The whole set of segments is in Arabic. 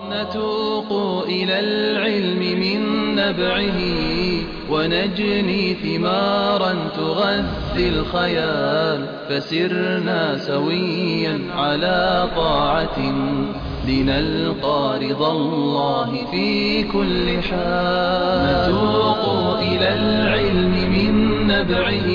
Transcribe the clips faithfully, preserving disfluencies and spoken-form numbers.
نتوق إلى العلم من نبعه ونجني ثمارا تغذي الخيال، فسرنا سويا على طاعة لنلقى رضا الله في كل حال. نتوق إلى العلم من نبعه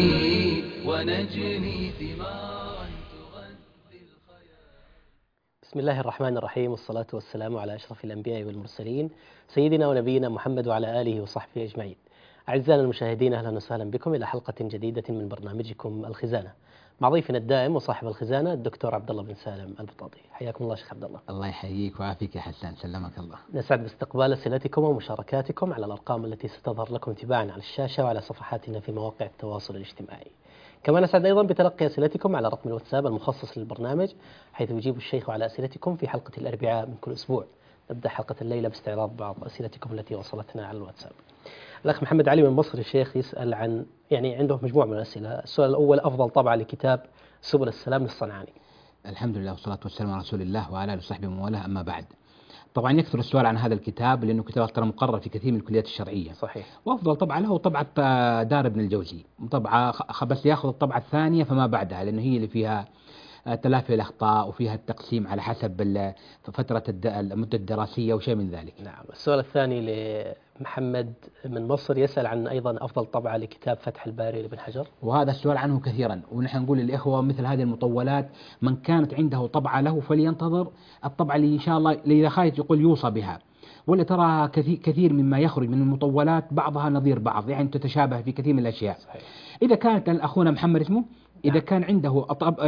ونجني ثمارا تغذي الخيال. بسم الله الرحمن الرحيم، والصلاة والسلام على أشرف الأنبياء والمرسلين سيدنا ونبينا محمد وعلى آله وصحبه أجمعين. أعزائنا المشاهدين، أهلا وسهلا بكم إلى حلقة جديدة من برنامجكم الخزانة مع ضيفنا الدائم وصاحب الخزانة الدكتور عبد الله بن سالم البطاطي. حياكم الله شيخ عبد الله. الله يحييك ويعافيك يا حسان، سلمك الله. نسعد باستقبال أسئلتكم ومشاركاتكم على الأرقام التي ستظهر لكم تباعا على الشاشة وعلى صفحاتنا في مواقع التواصل الاجتماعي. كما نسعد أيضا بتلقي أسئلتكم على رقم الواتساب المخصص للبرنامج، حيث يجيب الشيخ على أسئلتكم في حلقة الأربعاء من كل أسبوع. نبدأ حلقة الليلة باستعراض بعض أسئلتكم التي وصلتنا على الواتساب. الأخ محمد علي من مصر الشيخ يسأل عن، يعني عنده مجموعة من الأسئلة. السؤال الأول: أفضل طبعة لكتاب سبل السلام للصنعاني؟ الحمد لله والصلاة والسلام على رسول الله وعلى آله وصحبه ومن والاه، أما بعد. طبعا يكثر السؤال عن هذا الكتاب لأنه كتاب ترى مقرر في كثير من الكليات الشرعية. صحيح. وأفضل طبعة له طبعة دار ابن الجوزي، طبعة بس يأخذ الطبعة الثانية فما بعدها، لأنه هي اللي فيها تلافي الأخطاء وفيها التقسيم على حسب فترة المدة الدراسية وشيء من ذلك. نعم. السؤال الثاني لمحمد من مصر يسأل عن أيضا أفضل طبعة لكتاب فتح الباري لابن حجر. وهذا السؤال عنه كثيرا، ونحن نقول للإخوة مثل هذه المطولات من كانت عنده طبعة له فلينتظر الطبعة اللي إن شاء الله اللي خايف يقول يوصى بها، ولا ترى كثير مما يخرج من المطولات بعضها نظير بعض، يعني تتشابه في كثير من الأشياء. صحيح. إذا كانت أخونا محمد اسمه إذا كان عنده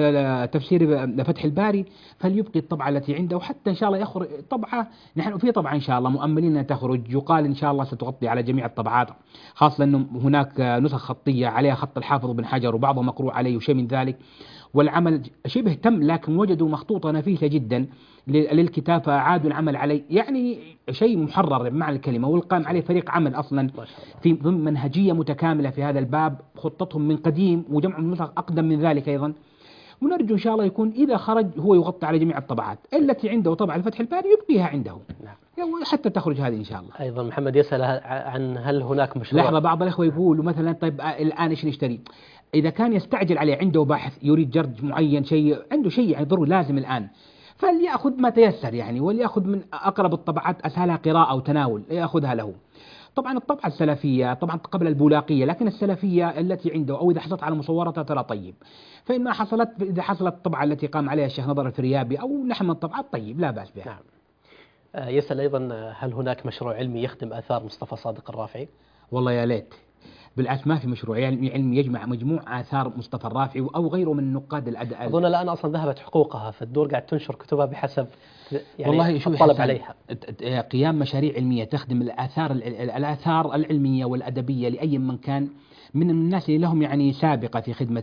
تفسير فتح الباري فليبقي الطبعة التي عنده، وحتى إن شاء الله يخرج طبعة، نحن في طبعة إن شاء الله مؤملين أن تخرج، يقال إن شاء الله ستغطي على جميع الطبعات، خاصة أنه هناك نسخ خطية عليها خط الحافظ بن حجر وبعضها مقروء عليه وشيء من ذلك، والعمل شبه تم، لكن وجدوا مخطوطة نفيسة جدا للكتاب فأعادوا العمل عليه، يعني شيء محرر بمعنى الكلمة، والقام عليه فريق عمل أصلا في منهجية متكاملة في هذا الباب، خطتهم من قديم وجمع نسخ أقدم من ذلك أيضا. ونرجو إن شاء الله يكون إذا خرج هو يغطي على جميع الطبعات، التي عنده طبعا الفتح الباري يبقيها عنده. نعم. حتى تخرج هذه إن شاء الله. أيضا محمد يسأل عن هل هناك مشروع. لحظة، بعض الأخوة يقولوا مثلا طيب الآن إيش نشتري؟ إذا كان يستعجل عليه، عنده باحث يريد جرد معين، شيء عنده شيء يعني ضروري لازم الآن، فليأخذ ما تيسر يعني، وليأخذ من أقرب الطبعات أسهلها قراءة وتناول يأخذها له. طبعا الطبعة السلفية طبعا قبل البولاقية، لكن السلفية التي عنده أو إذا حصلت على مصورتها ترى طيب، فإن ما حصلت إذا حصلت الطبعة التي قام عليها الشيخ نظر الفريابي أو نحن من الطبعات طيب لا بأس بها. نعم. يسأل أيضا هل هناك مشروع علمي يخدم آثار مصطفى صادق الرافعي؟ والله يا ليت، بالعكس ما في مشروع علمي يجمع مجموع آثار مصطفى الرافعي أو غيره من نقاد الأدب. أظن الآن أصلا ذهبت حقوقها، فالدور قاعد تنشر كتبها بحسب يعني والله شو الطلب عليها. قيام مشاريع علمية تخدم الآثار الآثار العلمية والأدبية لأي من كان من الناس اللي لهم يعني سابقة في خدمة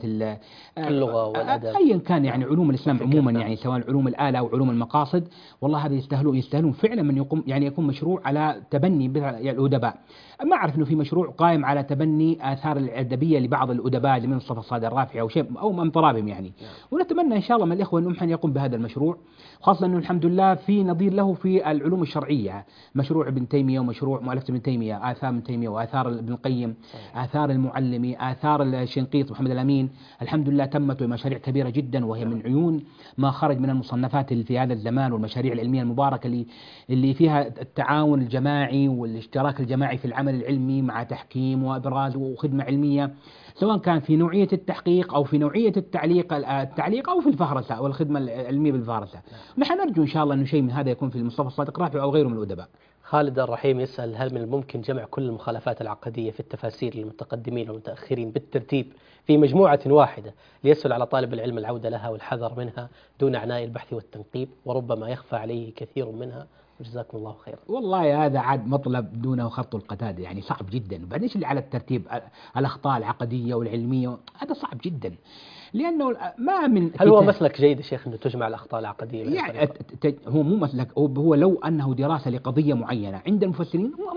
اللغة والأدب أيا كان، يعني علوم الإسلام عموما، يعني سواء علوم الآلة أو علوم المقاصد، والله هذا يستاهلون يستاهلون فعلا من يقوم يعني يكون مشروع على تبني الأدباء. ما أعرف إنه في مشروع قائم على تبني آثار الأدبية لبعض الأدباء من مصطفى صادق الرافعي أو شيء أو من طرابهم يعني. نعم. ونتمنى إن شاء الله من الإخوة أنهم حن يقوم بهذا المشروع، خاصة أنه الحمد لله في نظير له في العلوم الشرعية، مشروع ابن تيمية ومشروع مؤلفة ابن تيمية، آثار ابن تيمية وآثار ابن القيم، آثار المعلمي، آثار الشنقيط محمد الأمين، الحمد لله تمت مشاريع كبيرة جدا، وهي من عيون ما خرج من المصنفات اللي في هذا الزمان والمشاريع العلمية المباركة اللي اللي فيها التعاون الجماعي والاشتراك الجماعي في العمل العلمي مع تحكيم وإبراز وخدمة علمية، سواء كان في نوعية التحقيق أو في نوعية التعليق التعليق أو في الفهرسة والخدمة العلمية بالفهرسة. نحن نرجو إن شاء الله أنه شيء من هذا يكون في مصطفى صادق الرافعي أو غيره من الأدباء. خالد الرحيم يسأل هل من الممكن جمع كل المخالفات العقدية في التفاسير للمتقدمين والمتأخرين بالترتيب في مجموعة واحدة ليسهل على طالب العلم العودة لها والحذر منها دون عناء البحث والتنقيب، وربما يخفى عليه كثير منها؟ جزاكم الله خيرا. والله هذا عاد مطلب دونه خط القتاد، يعني صعب جدا، بعدين اللي على الترتيب الأخطاء العقدية والعلمية هذا صعب جدا، لأنه ما من هل هو مسلك جيد يا شيخ أنه تجمع الأخطاء العقدية؟ يعني هو مو مسلك، هو لو أنه دراسة لقضية معينة عند المفسرين هو مضبوط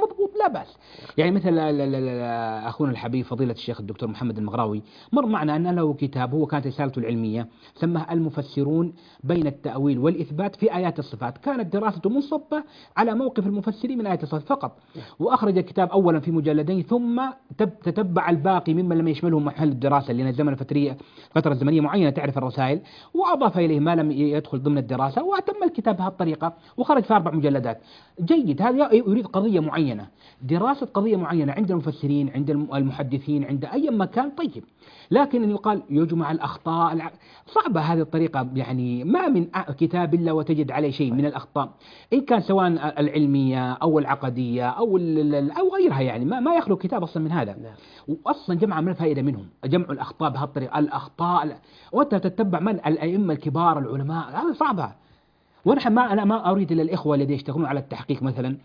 لا بأس. يعني مثل أخونا الحبيب فضيلة الشيخ الدكتور محمد المغراوي مر معنا أن له كتاب، هو كانت رسالته العلمية سماه المفسرون بين التأويل والإثبات في آيات الصفات، كانت دراسته منصبة على موقف المفسرين من آيات الصفات فقط، وأخرج الكتاب أولا في مجلدين ثم تتبع الباقي ممن لم يشمله محل الدراسة لأن الزمن فترية فترة زمنية معينة تعرف الرسائل، وأضاف إليه ما لم يدخل ضمن الدراسة وأتم الكتاب بهذه الطريقة وخرج في أربع مجلدات. جيد، هذا يريد قضية معينة، دراسة قضية معينة عند المفسرين عند المحدثين عند أي مكان، طيب. لكن أن يقال يجمع الأخطاء صعبة هذه الطريقة، يعني ما من كتاب إلا وتجد عليه شيء من الأخطاء إن كان سواء العلمية أو العقدية أو أو غيرها، يعني ما ما يخلو كتاب أصلا من هذا. وأصلا جمع من الفائدة منهم جمع الأخطاء بهذه الطريقة، الأخطاء وأنت تتبع من الأئمة الكبار العلماء، هذا صعبة. ونحن ما أنا ما أريد إلا الإخوة الذين يشتغلون على التحقيق مثلا،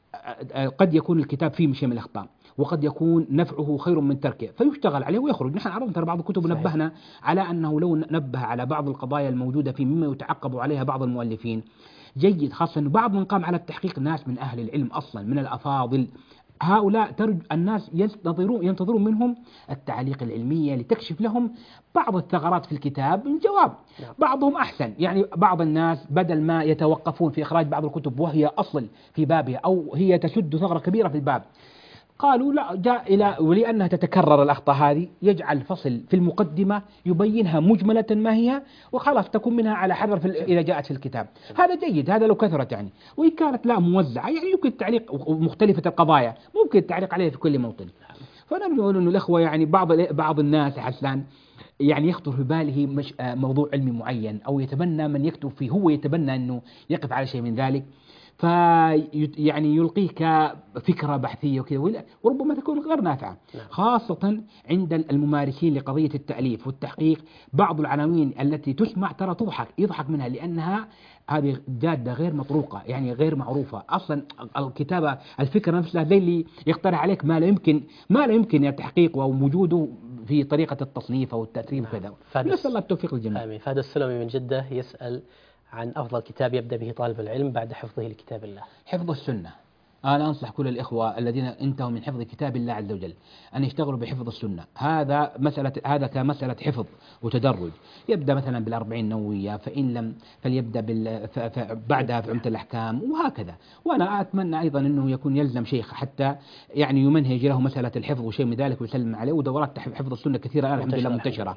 قد يكون الكتاب فيه شيء من الأخطاء وقد يكون نفعه خير من تركه فيشتغل عليه ويخرج. نحن عرضنا ترى بعض الكتب نبهنا على أنه لو نبه على بعض القضايا الموجودة فيه مما يتعقب عليها بعض المؤلفين جيد، خاصة أن بعض من قام على التحقيق ناس من أهل العلم أصلا من الأفاضل، هؤلاء ترج الناس ينتظرون ينتظرون منهم التعليق العلمية لتكشف لهم بعض الثغرات في الكتاب من جواب. بعضهم أحسن، يعني بعض الناس بدل ما يتوقفون في إخراج بعض الكتب وهي أصل في بابها أو هي تسد ثغرة كبيرة في الباب، قالوا لا، جاء إلى ولأنها تتكرر الأخطاء هذه يجعل فصل في المقدمة يبينها مجملة ما هي وخلاص تكون منها على حذر في إذا جاءت في الكتاب. هذا جيد، هذا لو كثرت يعني، وإن كانت لا موزعة يعني يمكن التعليق مختلفة القضايا ممكن التعليق عليها في كل موطن. فأنا نقول إنه الأخوة يعني بعض بعض الناس حسنان يعني يخطر في باله مش موضوع علمي معين أو يتبنى من يكتب فيه، هو يتبنى إنه يقف على شيء من ذلك في يعني يلقيه كفكرة بحثية وكذا، وربما تكون غير نافعة، خاصة عند الممارسين لقضية التأليف والتحقيق. بعض العناوين التي تسمع ترى تضحك يضحك منها لأنها هذه جادة غير مطروقة، يعني غير معروفة أصلا. الكتابة الفكرة نفسها زي اللي يقترح عليك ما لا يمكن ما لا يمكن التحقيق أو وجوده في طريقة التصنيف أو التأثير وكذا. نسأل الله التوفيق للجميع. آمين. فهد السلمي من جدة يسأل عن أفضل كتاب يبدأ به طالب العلم بعد حفظه لكتاب الله. حفظ السنة. أنا أنصح كل الإخوة الذين انتهوا من حفظ كتاب الله عز وجل أن يشتغلوا بحفظ السنة. هذا مسألة هذا كمسألة حفظ وتدرج، يبدأ مثلا بالأربعين النووية، فإن لم فليبدأ بال بعدها في عمدة الأحكام وهكذا. وأنا أتمنى أيضا أنه يكون يلزم شيخ حتى يعني يمنهج له مسألة الحفظ وشيء من ذلك ويسلم عليه، ودورات حفظ السنة كثيرة الآن الحمد لله منتشرة.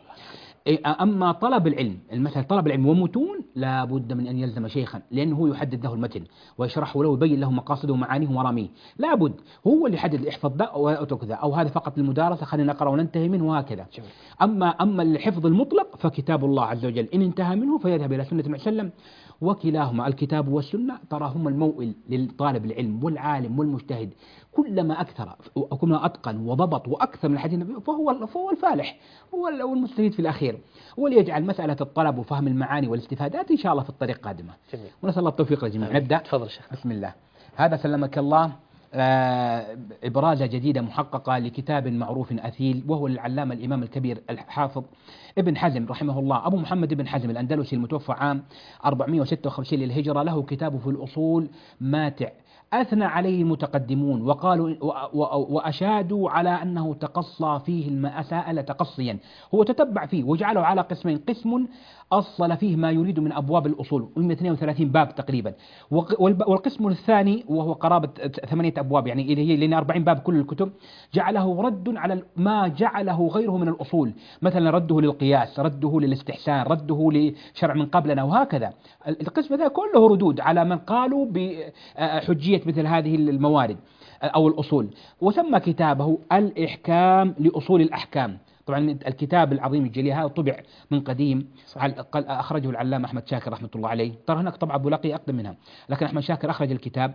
أما طلب العلم المثل طلب العلم ومتون لا بد من أن يلزم شيخا، لأنه هو يحدد له المتن ويشرحه له ويبين له مقاصده ومعانيه ومراميه، لا بد هو اللي يحدد احفظ ذا واترك ذا، أو هذا فقط للمدارسة خلينا نقرأ وننتهي منه وهكذا. أما أما الحفظ المطلق فكتاب الله عز وجل إن انتهى منه فيذهب إلى سنة النبي صلى الله عليه وسلم، وكلاهما الكتاب والسنة ترى هما الموئل للطالب العلم والعالم والمجتهد. كلما أكثر وكلما أتقن وضبط وأكثر من الحديث النبوي فهو فهو الفالح، هو المستفيد في الأخير، وليجعل مسألة الطلب وفهم المعاني والاستفادات إن شاء الله في الطريق قادمة. جميل. ونسأل الله التوفيق للجميع. نبدأ. تفضل شيخ. بسم الله. هذا سلمك الله آه إبرازة جديدة محققة لكتاب معروف أثيل، وهو للعلامة الإمام الكبير الحافظ ابن حزم رحمه الله، أبو محمد ابن حزم الأندلسي المتوفى عام أربعمائة وستة وخمسين للهجرة. له كتاب في الأصول ماتع أثنى عليه المتقدمون وقالوا وأشادوا على أنه تقصى فيه المسائل تقصيا. هو تتبع فيه وجعله على قسمين، قسم أصل فيه ما يريد من أبواب الأصول وهم اثنين وثلاثين باب تقريبا، والقسم الثاني وهو قرابة ثمانية أبواب يعني اللي هي لأن أربعين باب كل الكتب، جعله رد على ما جعله غيره من الأصول، مثلا رده للقياس، رده للاستحسان، رده لشرع من قبلنا وهكذا. القسم هذا كله ردود على من قالوا بحجية مثل هذه الموارد أو الأصول، وسمى كتابه الإحكام لأصول الأحكام. طبعا الكتاب العظيم الجليل هذا طبع من قديم، أخرجه العلامة أحمد شاكر رحمة الله عليه. ترى هناك طبعة أبو لقي أقدم منها، لكن أحمد شاكر أخرج الكتاب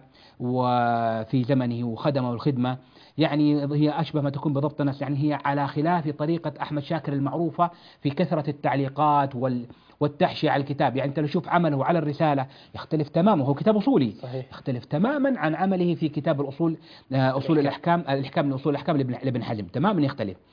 وفي زمنه وخدمه الخدمة، يعني هي أشبه ما تكون بضبط الناس، يعني هي على خلاف طريقة أحمد شاكر المعروفة في كثرة التعليقات وال والتحشي على الكتاب. يعني أنت لو شوف عمله على الرسالة يختلف تماما، وهو كتاب أصولي صحيح. يختلف تماما عن عمله في كتاب الأصول أصول الأحكام الإحكام لأصول الأحكام لابن حزم، تماما يختلف.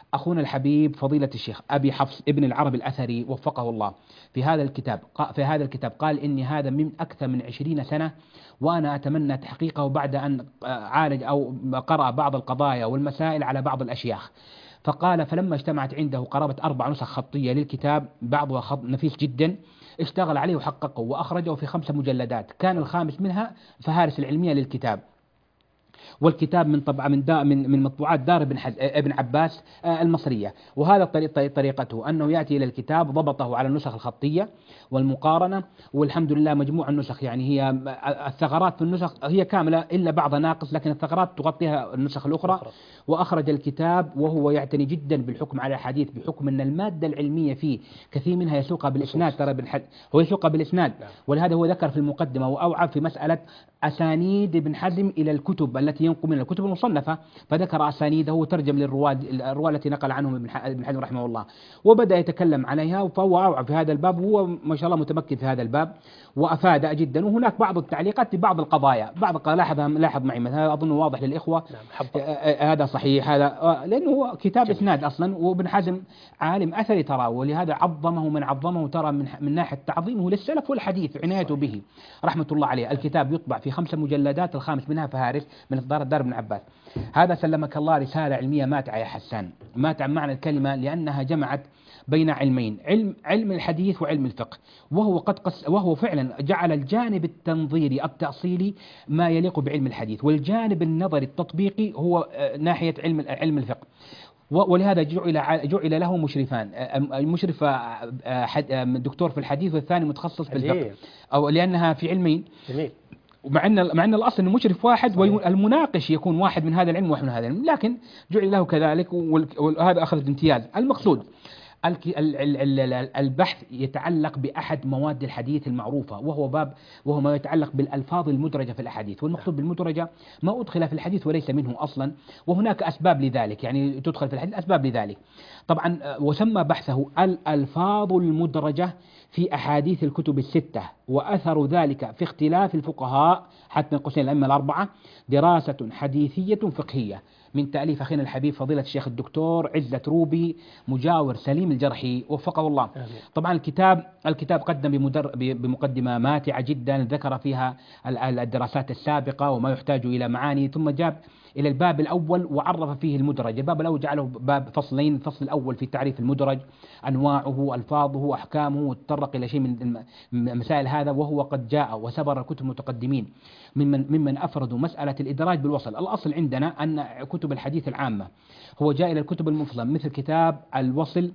أخونا الحبيب فضيلة الشيخ أبي حفص ابن العربي الأثري وفقه الله في هذا الكتاب في هذا الكتاب قال إني هذا من أكثر من عشرين سنة وأنا أتمنى تحقيقه بعد أن عالج أو قرأ بعض القضايا والمسائل على بعض الأشياخ. فقال فلما اجتمعت عنده قرابة أربع نسخ خطية للكتاب بعضها خط نفيس جدا اشتغل عليه وحققه وأخرجه في خمسة مجلدات، كان الخامس منها فهارس العلمية للكتاب. والكتاب من طبع من دا من من مطبوعات دار ابن حز... ابن عباس المصرية. وهذا طريق طريقته أنه يأتي إلى الكتاب ضبطه على النسخ الخطية والمقارنة، والحمد لله مجموع النسخ يعني هي الثغرات في النسخ هي كاملة إلا بعض ناقص، لكن الثغرات تغطيها النسخ الأخرى. وأخرج الكتاب وهو يعتني جدا بالحكم على الحديث بحكم أن المادة العلمية فيه كثير منها يسوقها بالإسناد، ترى ابن حد هو يسوقها بالإسناد، ولهذا هو ذكر في المقدمة وأوعى في مسألة أسانيد ابن حزم إلى الكتب التي ينقل من الكتب المصنفة، فذكر أسانيده وترجم للرواد الرواة التي نقل عنهم ابن حزم رحمه الله، وبدأ يتكلم عليها، فهو أوعى في هذا الباب، وهو ما شاء الله متمكن في هذا الباب وأفاد جدا. وهناك بعض التعليقات في بعض القضايا، بعض لاحظ لاحظ معي هذا أظن واضح للإخوة. نعم هذا صحيح، هذا لأنه هو كتاب إسناد أصلا، وابن حزم عالم أثري ترى، ولهذا عظمه من عظمه ترى من من ناحية تعظيمه للسلف والحديث عنايته به رحمة الله عليه. الكتاب يطبع في خمسة مجلدات، الخامس منها فهارس من إصدار الدار ابن عباس. هذا سلمك الله رسالة علمية ماتعة يا حسان، ماتعة معنى الكلمة لأنها جمعت بين علمين، علم علم الحديث وعلم الفقه، وهو قد قص وهو فعلا جعل الجانب التنظيري التأصيلي ما يليق بعلم الحديث، والجانب النظري التطبيقي هو ناحية علم علم الفقه. ولهذا جعل جعل له مشرفان، المشرف دكتور في الحديث والثاني متخصص في الفقه، أو لأنها في علمين. جميل. ومع ان مع ان الاصل انه مشرف واحد والمناقش يكون واحد من هذا العلم وواحد من هذا العلم، لكن جعل له كذلك، وهذا اخذ الامتياز. المقصود البحث يتعلق بأحد مواد الحديث المعروفة، وهو باب وهو ما يتعلق بالألفاظ المدرجة في الأحاديث، والمقصود بالمدرجة ما أدخل في الحديث وليس منه أصلا، وهناك أسباب لذلك، يعني تدخل في الحديث أسباب لذلك طبعا. وسمى بحثه الألفاظ المدرجة في أحاديث الكتب الستة، وأثر ذلك في اختلاف الفقهاء حتى من قوسين الأئمة الأربعة دراسة حديثية فقهية، من تأليف أخينا الحبيب فضيلة الشيخ الدكتور عزة روبي مجاور سليم الجرحي وفقه الله. آمين. طبعا الكتاب الكتاب قدم بمدر بمقدمة ماتعة جدا، ذكر فيها الدراسات السابقة وما يحتاج إلى معاني، ثم جاب إلى الباب الأول وعرف فيه المدرج. الباب الأول جعله باب فصلين، الفصل الأول في تعريف المدرج، أنواعه، ألفاظه، أحكامه، وتطرق إلى شيء من مسائل هذا، وهو قد جاء وسبر الكتب المتقدمين ممن ممن أفردوا مسألة الإدراج بالوصل. الأصل عندنا أن كتب الحديث العامة هو جاء إلى الكتب المفصلة مثل كتاب الوصل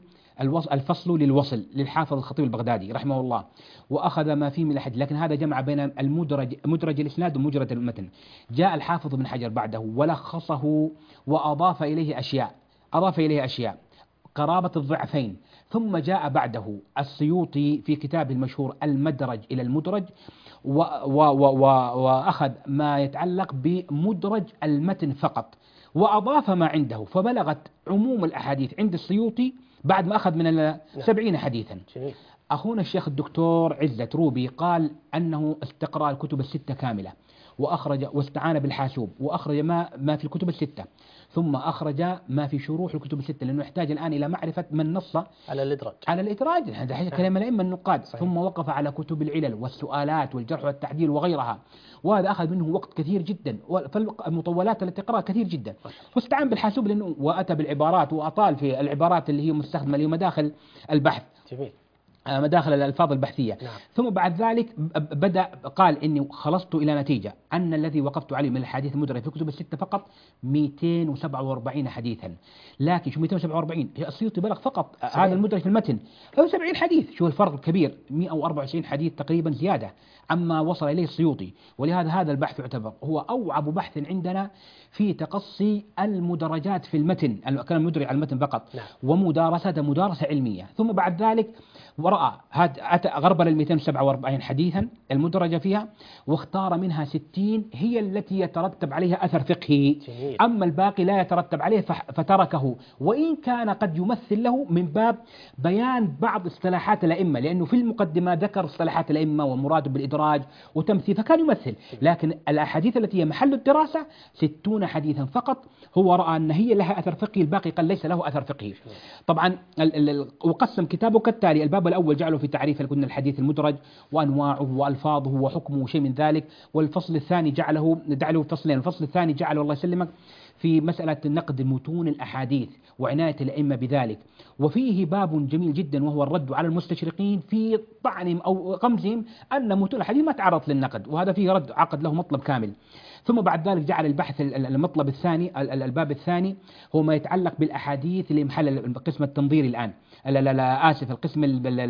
الفصل للوصل للحافظ الخطيب البغدادي رحمه الله، وأخذ ما فيه من الحديث، لكن هذا جمع بين المدرج مدرج الإسناد ومجرد المتن. جاء الحافظ بن حجر بعده ولخصه وأضاف إليه أشياء أضاف إليه أشياء قرابة الضعفين. ثم جاء بعده السيوطي في كتابه المشهور المدرج إلى المدرج، و و و وأخذ ما يتعلق بمدرج المتن فقط، وأضاف ما عنده، فبلغت عموم الأحاديث عند السيوطي بعد ما أخذ من السبعين حديثا. أخونا الشيخ الدكتور عزة روبي قال أنه استقرأ الكتب الستة كاملة، وأخرج واستعان بالحاسوب وأخرج ما ما في الكتب الستة، ثم أخرج ما في شروح الكتب الستة، لأنه يحتاج الآن إلى معرفة من نص على الإدراج على الإدراج هذا كلام الأئمة النقاد. ثم وقف على كتب العلل والسؤالات والجرح والتعديل وغيرها، وهذا أخذ منه وقت كثير جدا، فالمطولات التي تقرأ كثير جدا، واستعان بالحاسوب لأنه وأتى بالعبارات وأطال في العبارات اللي هي مستخدمة لمداخل البحث. جميل. مداخل الألفاظ البحثية. نعم. ثم بعد ذلك بدأ قال إني خلصت إلى نتيجة أن الذي وقفت عليه من الحديث المدرج في الكتب الستة فقط مئتين وسبعة وأربعين حديثا. لكن شو مئتين وسبعة وأربعين؟ السيوطي بلغ فقط صحيح. هذا المدرج في المتن هو سبعين حديث، شو الفرق الكبير، مئة وأربعة وعشرين حديث تقريبا زيادة عما وصل إليه السيوطي. ولهذا هذا البحث يعتبر هو أوعب بحث عندنا في تقصي المدرجات في المتن، كان المدرج على المتن فقط. نعم. ومدارسة مدارسة علمية. ثم بعد ذلك ورأى أتى غربل ال مئتين وسبعة وأربعين حديثا المدرجة فيها، واختار منها ستين هي التي يترتب عليها أثر فقهي، أما الباقي لا يترتب عليه فتركه، وإن كان قد يمثل له من باب بيان بعض اصطلاحات الأئمة، لأنه في المقدمة ذكر اصطلاحات الأئمة والمراد بالإدراج وتمثيل فكان يمثل، لكن الأحاديث التي هي محل الدراسة ستون حديثا فقط هو رأى أن هي لها أثر فقهي، الباقي قال ليس له أثر فقهي. طبعا وقسم كتابه كالتالي: الباب الأول جعله في تعريف قلنا الحديث المدرج وأنواعه وألفاظه وحكمه وشيء من ذلك، والفصل الثاني جعله جعله فصلين، الفصل الثاني جعله الله يسلمك في مسألة نقد متون الأحاديث وعناية الأئمة بذلك، وفيه باب جميل جدا وهو الرد على المستشرقين في طعنهم أو غمزهم أن متون الأحاديث ما تعرض للنقد، وهذا فيه رد عقد له مطلب كامل. ثم بعد ذلك جعل البحث المطلب الثاني الباب الثاني هو ما يتعلق بالأحاديث اللي محل القسم التنظيري الآن لا لا لا آسف القسم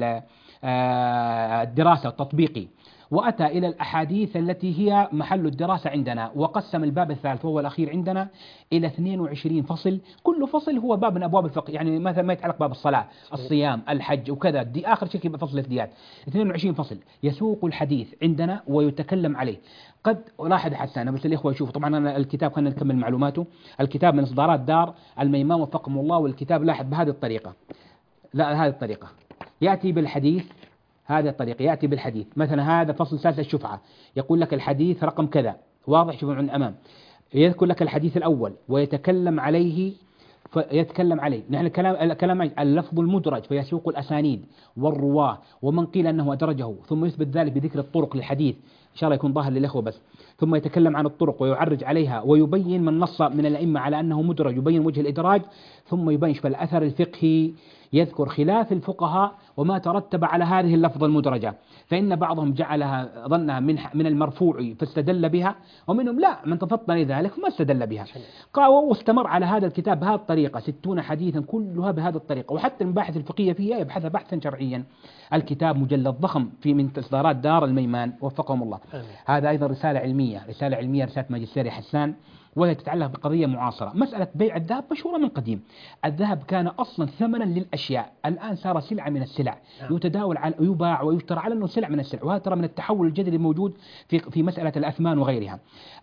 الدراسة التطبيقي، وأتى إلى الأحاديث التي هي محل الدراسة عندنا، وقسم الباب الثالث وهو الأخير عندنا إلى اثنين وعشرين فصل، كل فصل هو باب من أبواب الفقه، يعني مثلا ما يتعلق باب الصلاة الصيام الحج وكذا، دي آخر شيء يبقى فصل الديات، اثنين وعشرين فصل يسوق الحديث عندنا ويتكلم عليه. قد لاحظ حسان بس الإخوة يشوفوا، طبعا أنا الكتاب خلينا نكمل معلوماته، الكتاب من إصدارات دار الميمان وفقهم الله، والكتاب لاحظ بهذه الطريقة، لا هذه الطريقة يأتي بالحديث، هذه الطريقة يأتي بالحديث، مثلا هذا فصل سادس الشفعة يقول لك الحديث رقم كذا واضح شوفوا من الأمام، يذكر لك الحديث الأول ويتكلم عليه فيتكلم عليه، نحن الكلام الكلام اللفظ المدرج فيسوق الأسانيد والرواه ومن قيل أنه أدرجه، ثم يثبت ذلك بذكر الطرق للحديث إن شاء الله يكون ظاهر للأخوة بس، ثم يتكلم عن الطرق ويعرج عليها ويبين من نص من الأئمة على أنه مدرج، يبين وجه الإدراج، ثم يبين الأثر الفقهي، يذكر خلاف الفقهاء وما ترتب على هذه اللفظة المدرجة، فإن بعضهم جعلها ظنها من من المرفوع فاستدل بها، ومنهم لا من تفطن لذلك فما استدل بها، قال واستمر على هذا الكتاب بهذه الطريقة ستون حديثا كلها بهذه الطريقة، وحتى المباحث الفقهية فيها يبحثها بحثا شرعيا. الكتاب مجلد ضخم في من إصدارات دار الميمان وفقهم الله. آمين. هذا أيضا رسالة علمية، رسالة علمية رسالة ماجستير حسان، وهي تتعلق بقضية معاصرة، مسألة بيع الذهب مشهورة من قديم، الذهب كان أصلا ثمنا للأشياء، الآن صار سلعة من السلع، يتداول على يباع ويشترى على أنه سلع من السلع، وهذا ترى من التحول الجذري الموجود في في مسألة الأثمان وغيرها.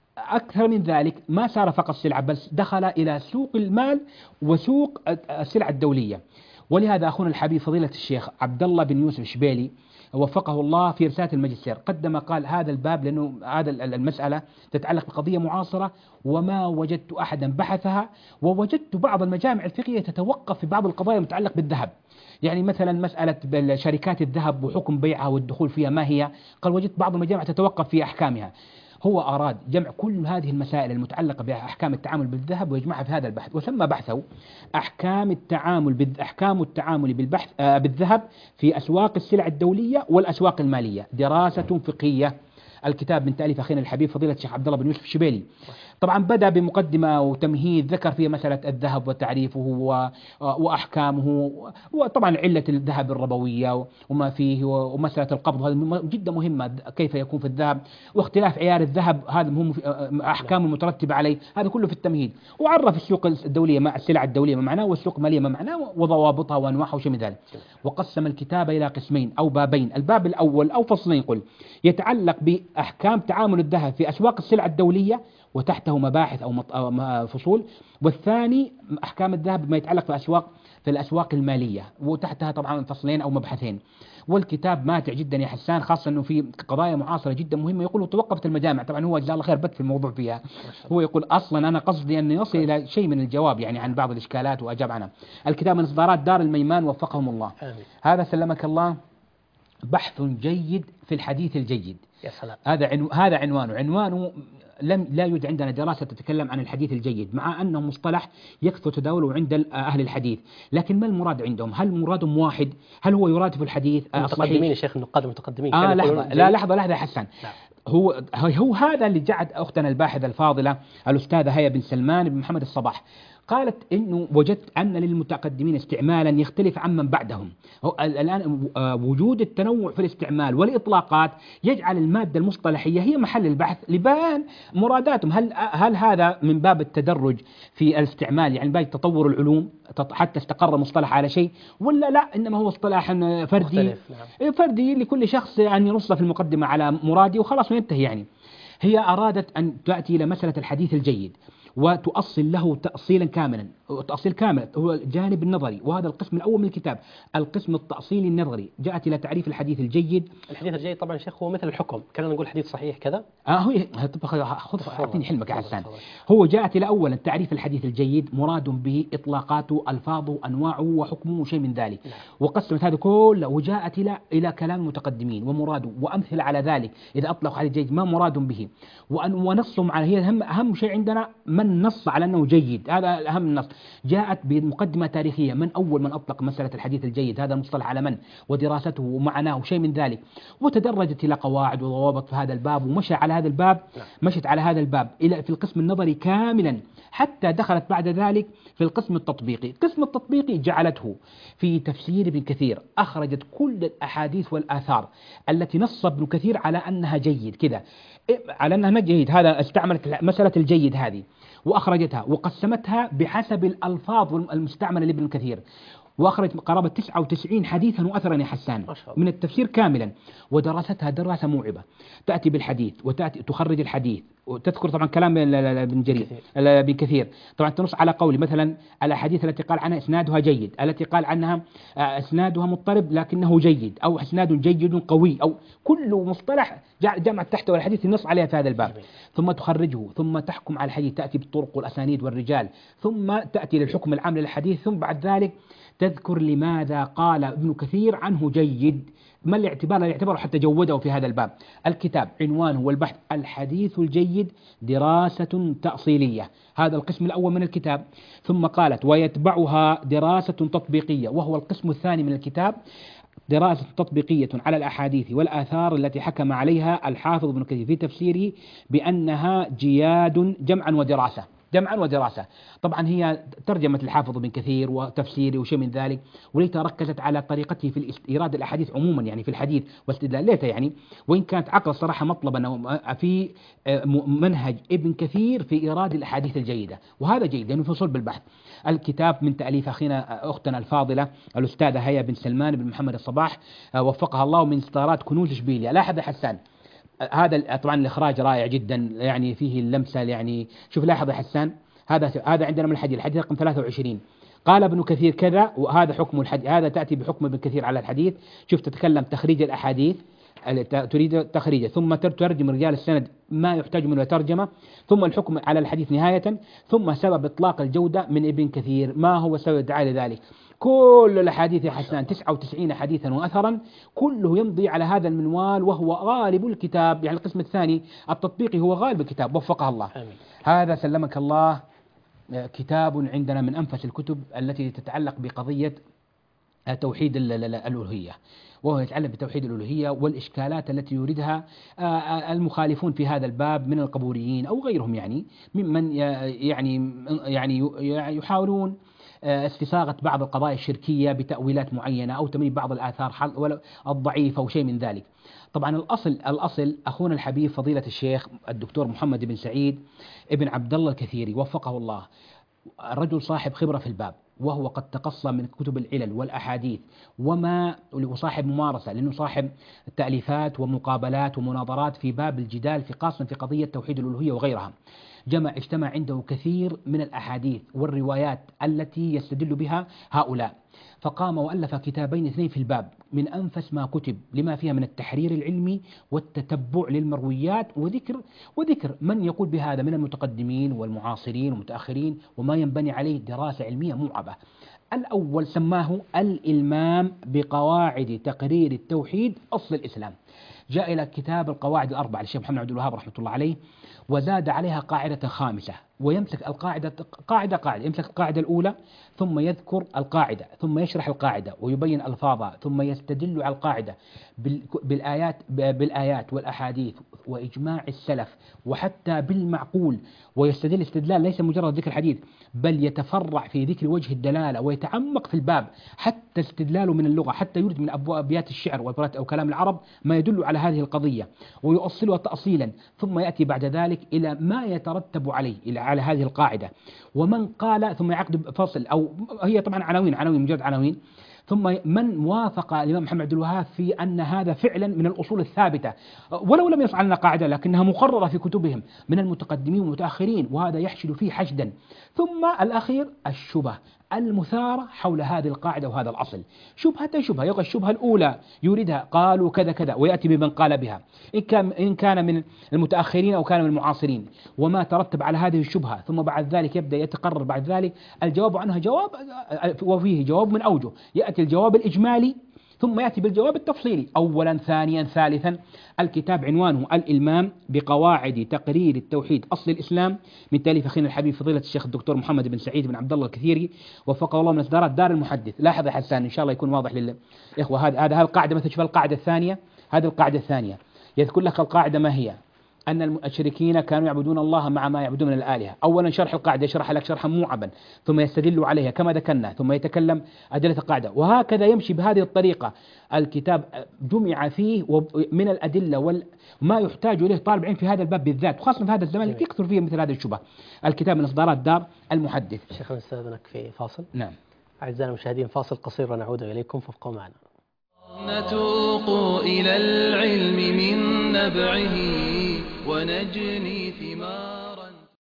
أكثر من ذلك ما صار فقط سلعة بل دخل إلى سوق المال وسوق السلع الدولية، ولهذا أخونا الحبيب فضيلة الشيخ عبد الله بن يوسف الشبيلي وفقه الله في رسالة الماجستير قدم قال هذا الباب لأنه هذا المسألة تتعلق بقضية معاصرة وما وجدت أحدا بحثها، ووجدت بعض المجامع الفقهية تتوقف في بعض القضايا المتعلقة بالذهب، يعني مثلا مسألة شركات الذهب وحكم بيعها والدخول فيها ما هي، قال وجدت بعض المجامع تتوقف في أحكامها. هو أراد جمع كل هذه المسائل المتعلقة بأحكام التعامل بالذهب ويجمعها في هذا البحث، وسمى بحثه أحكام التعامل أحكام التعامل بالبحث بالذهب في أسواق السلع الدولية والأسواق المالية، دراسة فقهية. الكتاب من تأليف أخينا الحبيب فضيلة الشيخ عبد الله بن يوسف الشبيلي. طبعا بدأ بمقدمة وتمهيد ذكر فيها مسألة الذهب وتعريفه وأحكامه، وطبعا علة الذهب الربوية وما فيه، ومسألة القبض هذه جدا مهمة كيف يكون في الذهب، واختلاف عيار الذهب هذا مهم، أحكام المترتبة عليه، هذا كله في التمهيد. وعرف السوق الدولية مع السلع الدولية ما معناه، والسوق المالية ما معناه، وضوابطها وأنواعها وشيء من ذلك. وقسم الكتاب إلى قسمين أو بابين، الباب الأول أو فصلين قل يتعلق بأحكام تعامل الذهب في أسواق السلع الدولية وتحته مباحث أو فصول، والثاني أحكام الذهب ما يتعلق في أسواق في الأسواق المالية وتحتها طبعا فصلين أو مبحثين. والكتاب ماتع جدا يا حسان، خاصة أنه في قضايا معاصرة جدا مهمة، يقول توقفت المجامع، طبعا هو جزاه الله خير بت في الموضوع فيها، هو يقول أصلا أنا قصدي أن يصل إلى شيء من الجواب يعني عن بعض الإشكالات وأجاب عنها. الكتاب من إصدارات دار الميمان وفقهم الله. آمين. هذا سلمك الله بحث جيد في الحديث الجيد. يا سلام. هذا عنو... هذا عنوانه عنوانه لم لا يوجد عندنا دراسة تتكلم عن الحديث الجيد، مع أنه مصطلح يكثر تداوله عند أهل الحديث، لكن ما المراد عندهم؟ هل مرادهم واحد؟ هل هو يرادف الحديث المتقدمين يا شيخ النقاد المتقدمين؟ آه لحظة لا لحظة لحظة يا حسن. لا. هو هو هذا اللي جعل أختنا الباحثة الفاضلة الأستاذة هيا بن سلمان بن محمد الصباح قالت إنه وجدت أن للمتقدمين استعمالا يختلف عمن بعدهم. الآن وجود التنوع في الاستعمال والإطلاقات يجعل المادة المصطلحية هي محل البحث لبيان مراداتهم. هل هل هذا من باب التدرج في الاستعمال، يعني باب تطور العلوم حتى استقر مصطلح على شيء، ولا لا إنما هو اصطلاح فردي مختلف. نعم. فردي لكل شخص يعني ينص في المقدمة على مرادي وخلاص وينتهي. يعني هي أرادت أن تأتي إلى مسألة الحديث الجيد وتؤصل له تأصيلا كاملا، تأصيل كامل هو الجانب النظري، وهذا القسم الأول من الكتاب، القسم التأصيلي النظري. جاءت إلى تعريف الحديث الجيد. الحديث الجيد طبعا شيخ هو مثل الحكم، كنا نقول حديث صحيح كذا. آه هو خذ أعطيني حلمك يا حسان. هو جاءت إلى أولا تعريف الحديث الجيد مراد به إطلاقاته، ألفاظه، أنواعه، وحكمه وشيء من ذلك. نعم. وقسمت هذا كله وجاءت إلى إلى كلام المتقدمين ومراده وأمثلة على ذلك إذا أطلق حديث جيد ما مراد به، وأن ونصهم على هي أهم أهم شيء عندنا من نص على أنه جيد، هذا أهم النص. جاءت بمقدمة تاريخية من أول من أطلق مسألة الحديث الجيد هذا المصطلح على من، ودراسته ومعناه وشيء من ذلك، وتدرجت إلى قواعد وضوابط في هذا الباب، ومشى على هذا الباب مشت على هذا الباب إلى في القسم النظري كاملا، حتى دخلت بعد ذلك في القسم التطبيقي. القسم التطبيقي جعلته في تفسير ابن كثير، أخرجت كل الأحاديث والآثار التي نص ابن كثير على أنها جيد كذا، على أنها جيد، هذا استعملت مسألة الجيد هذه وأخرجتها وقسمتها بحسب الألفاظ المستعملة لابن كثير، وأخرجت قرابة تسعة وتسعين حديثا وأثرا يا حسان من التفسير كاملا، ودراستها دراسة موعبة. تأتي بالحديث وتأتي تخرج الحديث وتذكر طبعا كلام ابن جرير ابن كثير، طبعا تنص على قولي مثلا الأحاديث التي قال عنها إسنادها جيد، التي قال عنها إسنادها مضطرب لكنه جيد، أو إسناد جيد قوي، أو كل مصطلح جمع تحته الحديث النص عليها في هذا الباب. ثم تخرجه، ثم تحكم على الحديث، تأتي بالطرق والأسانيد والرجال، ثم تأتي للحكم العام للحديث، ثم بعد ذلك تذكر لماذا قال ابن كثير عنه جيد، ما الاعتبار لا يعتبره حتى جوده في هذا الباب. الكتاب عنوانه والبحث الحديث الجيد دراسة تأصيلية، هذا القسم الأول من الكتاب. ثم قالت ويتبعها دراسة تطبيقية، وهو القسم الثاني من الكتاب، دراسة تطبيقية على الأحاديث والآثار التي حكم عليها الحافظ ابن كثير في تفسيره بأنها جياد جمعا ودراسة، جمعا ودراسة. طبعا هي ترجمة الحافظ ابن كثير وتفسيره وشيء من ذلك، وليتها ركزت على طريقته في إيراد الأحاديث عموما، يعني في الحديث واستدلال ليتها يعني، وإن كانت عقل صراحة مطلبا في منهج ابن كثير في إيراد الأحاديث الجيدة، وهذا جيد لأنه في صلب البحث. الكتاب من تأليف أخينا أختنا الفاضلة الأستاذة هيا بن سلمان بن محمد الصباح وفقها الله، من ستارات كنوز إشبيلية. لاحظ حسان هذا طبعا الإخراج رائع جدا، يعني فيه اللمسة، يعني شوف لاحظ يا حسان، هذا هذا عندنا من الحديث الحديث رقم ثلاثة وعشرين، قال ابن كثير كذا، وهذا حكم الحديث، هذا تأتي بحكم ابن كثير على الحديث. شوف تتكلم تخريج الأحاديث، تريد تخريجه، ثم تترجم رجال السند ما يحتاج منه ترجمة، ثم الحكم على الحديث نهاية، ثم سبب إطلاق الجودة من ابن كثير، ما هو سبب الدعاء لذلك. كل الأحاديث يا حسان تسعة وتسعين حديثا وأثرا كله يمضي على هذا المنوال، وهو غالب الكتاب، يعني القسم الثاني التطبيقي هو غالب الكتاب وفقها الله. آمين. هذا سلمك الله كتاب عندنا من أنفس الكتب التي تتعلق بقضية توحيد الألوهية، وهو يتعلق بتوحيد الألوهية والإشكالات التي يريدها المخالفون في هذا الباب من القبوريين أو غيرهم، يعني ممن يعني يعني يحاولون استصاغة بعض القضايا الشركية بتأويلات معينة أو تمرير بعض الآثار الضعيفة أو شيء من ذلك. طبعا الأصل الأصل أخونا الحبيب فضيلة الشيخ الدكتور محمد بن سعيد ابن عبد الله الكثيري وفقه الله، الرجل صاحب خبرة في الباب، وهو قد تقصى من كتب العلل والأحاديث وما وصاحب ممارسة، لأنه صاحب تأليفات ومقابلات ومناظرات في باب الجدال في خاصة في قضية توحيد الألوهية وغيرها. جمع اجتمع عنده كثير من الأحاديث والروايات التي يستدل بها هؤلاء، فقام وألف كتابين اثنين في الباب من أنفس ما كتب، لما فيها من التحرير العلمي والتتبع للمرويات وذكر وذكر من يقول بهذا من المتقدمين والمعاصرين والمتأخرين، وما ينبني عليه دراسة علمية موعبة. الأول سماه الإلمام بقواعد تقرير التوحيد أصل الإسلام. جاء إلى كتاب القواعد الأربعة للشيخ محمد عبد الوهاب رحمة الله عليه، وزاد عليها قاعدة خامسة، ويمسك القاعدة قاعدة قاعدة يمسك القاعدة الأولى ثم يذكر القاعدة ثم يشرح القاعدة ويبين ألفاظها ثم يستدل على القاعدة بالآيات بالآيات والأحاديث وإجماع السلف وحتى بالمعقول، ويستدل استدلال ليس مجرد ذكر الحديث بل يتفرع في ذكر وجه الدلالة ويتعمق في الباب حتى استدلاله من اللغة، حتى يرد من أبيات الشعر أو كلام العرب ما يدل على هذه القضية ويؤصلها تأصيلا، ثم يأتي بعد ذلك إلى ما يترتب عليه إلى على هذه القاعدة. ومن قال ثم يعقد فصل، أو هي طبعا عناوين عناوين مجرد عناوين، ثم من وافق الإمام محمد عبد الوهاب في أن هذا فعلا من الأصول الثابتة ولو لم يصل لنا قاعدة لكنها مقررة في كتبهم من المتقدمين والمتأخرين، وهذا يحشد فيه حشدا. ثم الأخير الشبه المثارة حول هذه القاعدة وهذا الأصل، شبهة شبهة يقول الشبهة الأولى يوردها قالوا كذا كذا ويأتي بمن قال بها إن كان إن كان من المتأخرين أو كان من المعاصرين وما ترتب على هذه الشبهة، ثم بعد ذلك يبدأ يتقرر بعد ذلك الجواب عنها جواب، وفيه جواب من أوجه، يأتي الجواب الإجمالي ثم يأتي بالجواب التفصيلي أولا ثانيا ثالثا. الكتاب عنوانه الإلمام بقواعد تقرير التوحيد أصل الإسلام من تأليف أخينا الحبيب فضيلة الشيخ الدكتور محمد بن سعيد بن عبد الله الكثيري وفقه الله من إصدارات دار المحدث. لاحظ يا حسان إن شاء الله يكون واضح للإخوة، هذا هذا القاعدة مثلا شوف القاعدة الثانية، هذه القاعدة الثانية يذكر لك القاعدة ما هي، أن المشركين كانوا يعبدون الله مع ما يعبدون من الآلهة. أولا شرح القاعدة يشرح لك شرحا موعبا ثم يستدل عليها كما ذكرنا ثم يتكلم أدلة القاعدة، وهكذا يمشي بهذه الطريقة. الكتاب جمع فيه من الأدلة وما يحتاج إليه طالب علم في هذا الباب بالذات، وخاصة في هذا الزمان اللي يكثر فيه مثل هذه الشبه. الكتاب من إصدارات دار المحدث. شيخنا نستأذنك في فاصل. نعم أعزائنا المشاهدين فاصل قصير ونعود إليكم فابقوا معنا. نتوق إلى العلم من نبعه ونجني ثمارا.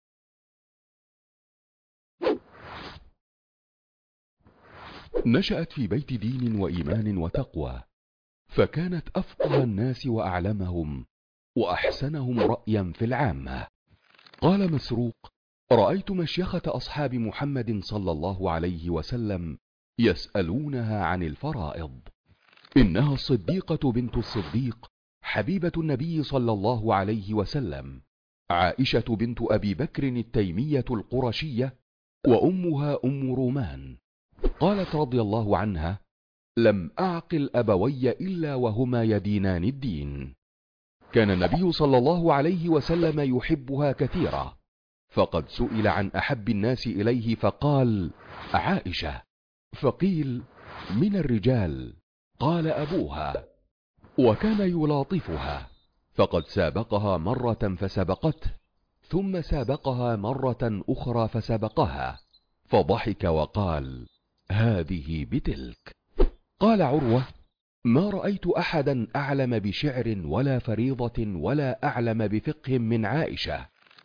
نشأت في بيت دين وإيمان وتقوى، فكانت أفقه الناس وأعلمهم وأحسنهم رأيا في العامة. قال مسروق: رأيت مشيخة أصحاب محمد صلى الله عليه وسلم يسألونها عن الفرائض. إنها الصديقة بنت الصديق حبيبة النبي صلى الله عليه وسلم، عائشة بنت أبي بكر التيمية القرشية، وأمها أم رومان. قالت رضي الله عنها: لم أعقل أبوي إلا وهما يدينان الدين. كان النبي صلى الله عليه وسلم يحبها كثيرا، فقد سئل عن أحب الناس إليه فقال: عائشة. فقيل: من الرجال؟ قال: أبوها. وكان يلاطفها، فقد سابقها مرة فسبقته، ثم سابقها مرة أخرى فسبقها، فضحك وقال: هذه بتلك. قال عروة: ما رأيت أحدا أعلم بشعر ولا فريضة ولا أعلم بفقه من عائشة.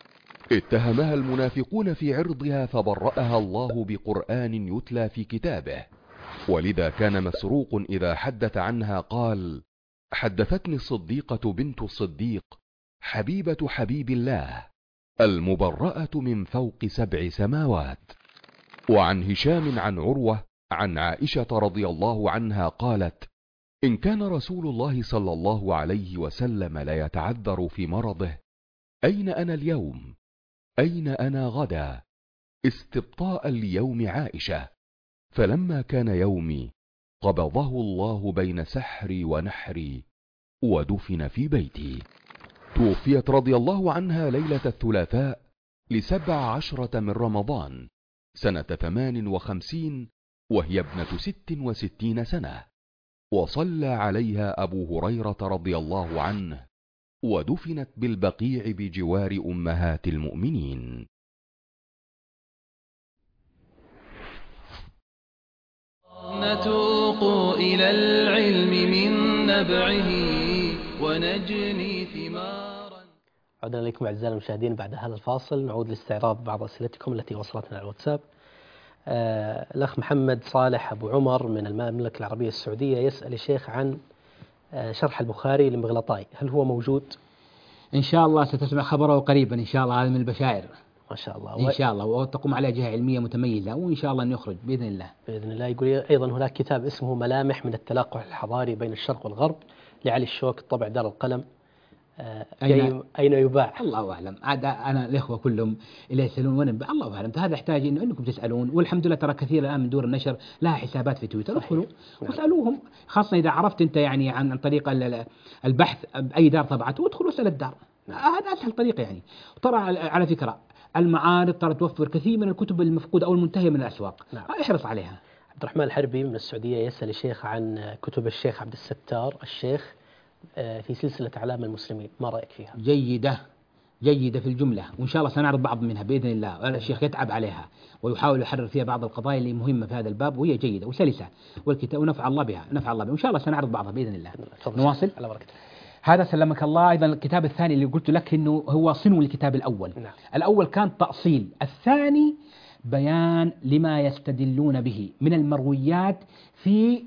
اتهمها المنافقون في عرضها فبرأها الله بقرآن يتلى في كتابه، ولذا كان مسروق إذا حدث عنها قال: حدثتني الصديقة بنت الصديق حبيبة حبيب الله المبرأة من فوق سبع سماوات. وعن هشام عن عروة عن عائشة رضي الله عنها قالت: إن كان رسول الله صلى الله عليه وسلم ليتعذر في مرضه، أين أنا اليوم؟ أين أنا غدا؟ استبطاء ليوم عائشة. فلما كان يومي قبضه الله بين سحري ونحري ودفن في بيتي. توفيت رضي الله عنها ليلة الثلاثاء لسبع عشرة من رمضان سنة ثمان وخمسين وهي ابنة ست وستين سنة، وصلى عليها أبو هريرة رضي الله عنه، ودفنت بالبقيع بجوار أمهات المؤمنين. نتوق إلى العلم من نبعه ونجني ثمارا. عدنا إليكم أعزائنا المشاهدين بعد هذا الفاصل، نعود لاستعراض بعض أسئلتكم التي وصلتنا على الواتساب. آه الأخ محمد صالح أبو عمر من المملكة العربية السعودية يسأل الشيخ عن آه شرح البخاري لمغلطاي، هل هو موجود؟ إن شاء الله ستسمع خبره قريبا إن شاء الله، هذا من البشائر ما شاء الله إن شاء الله، وتقوم عليه جهة علمية متميزة وإن شاء الله أن يخرج بإذن الله. بإذن الله. يقول أيضا هناك كتاب اسمه ملامح من التلاقح الحضاري بين الشرق والغرب لعلي الشوك طبع دار القلم، آه، أين, جاي أين يباع؟ الله أعلم. عاد أنا الإخوة كلهم اللي يسألون وين يباع، الله أعلم. هذا يحتاج إنه أنكم تسألون، والحمد لله ترى كثير الآن من دور النشر لها حسابات في تويتر، ادخلوا نعم. واسألوهم، خاصة إذا عرفت أنت يعني عن عن طريق البحث بأي دار طبعته، وادخلوا واسأل الدار. نعم. هذا أسهل طريقة يعني. ترى على فكرة المعارض ترى توفر كثير من الكتب المفقودة أو المنتهية من الأسواق، نعم. احرص عليها. عبد الرحمن الحربي من السعودية يسأل الشيخ عن كتب الشيخ عبد الستار الشيخ في سلسلة أعلام المسلمين، ما رأيك فيها؟ جيدة جيدة في الجملة، وإن شاء الله سنعرض بعض منها بإذن الله. الشيخ يتعب عليها ويحاول يحرر فيها بعض القضايا اللي مهمة في هذا الباب، وهي جيدة وسلسة، والكتاب ونفع الله بها، نفع الله بها، وإن شاء الله سنعرض بعضها بإذن الله. نواصل على بركة. هذا سلمك الله. أيضا الكتاب الثاني اللي قلت لك إنه هو صنو الكتاب الأول. نعم. الأول كان تأصيل، الثاني بيان لما يستدلون به من المرويات في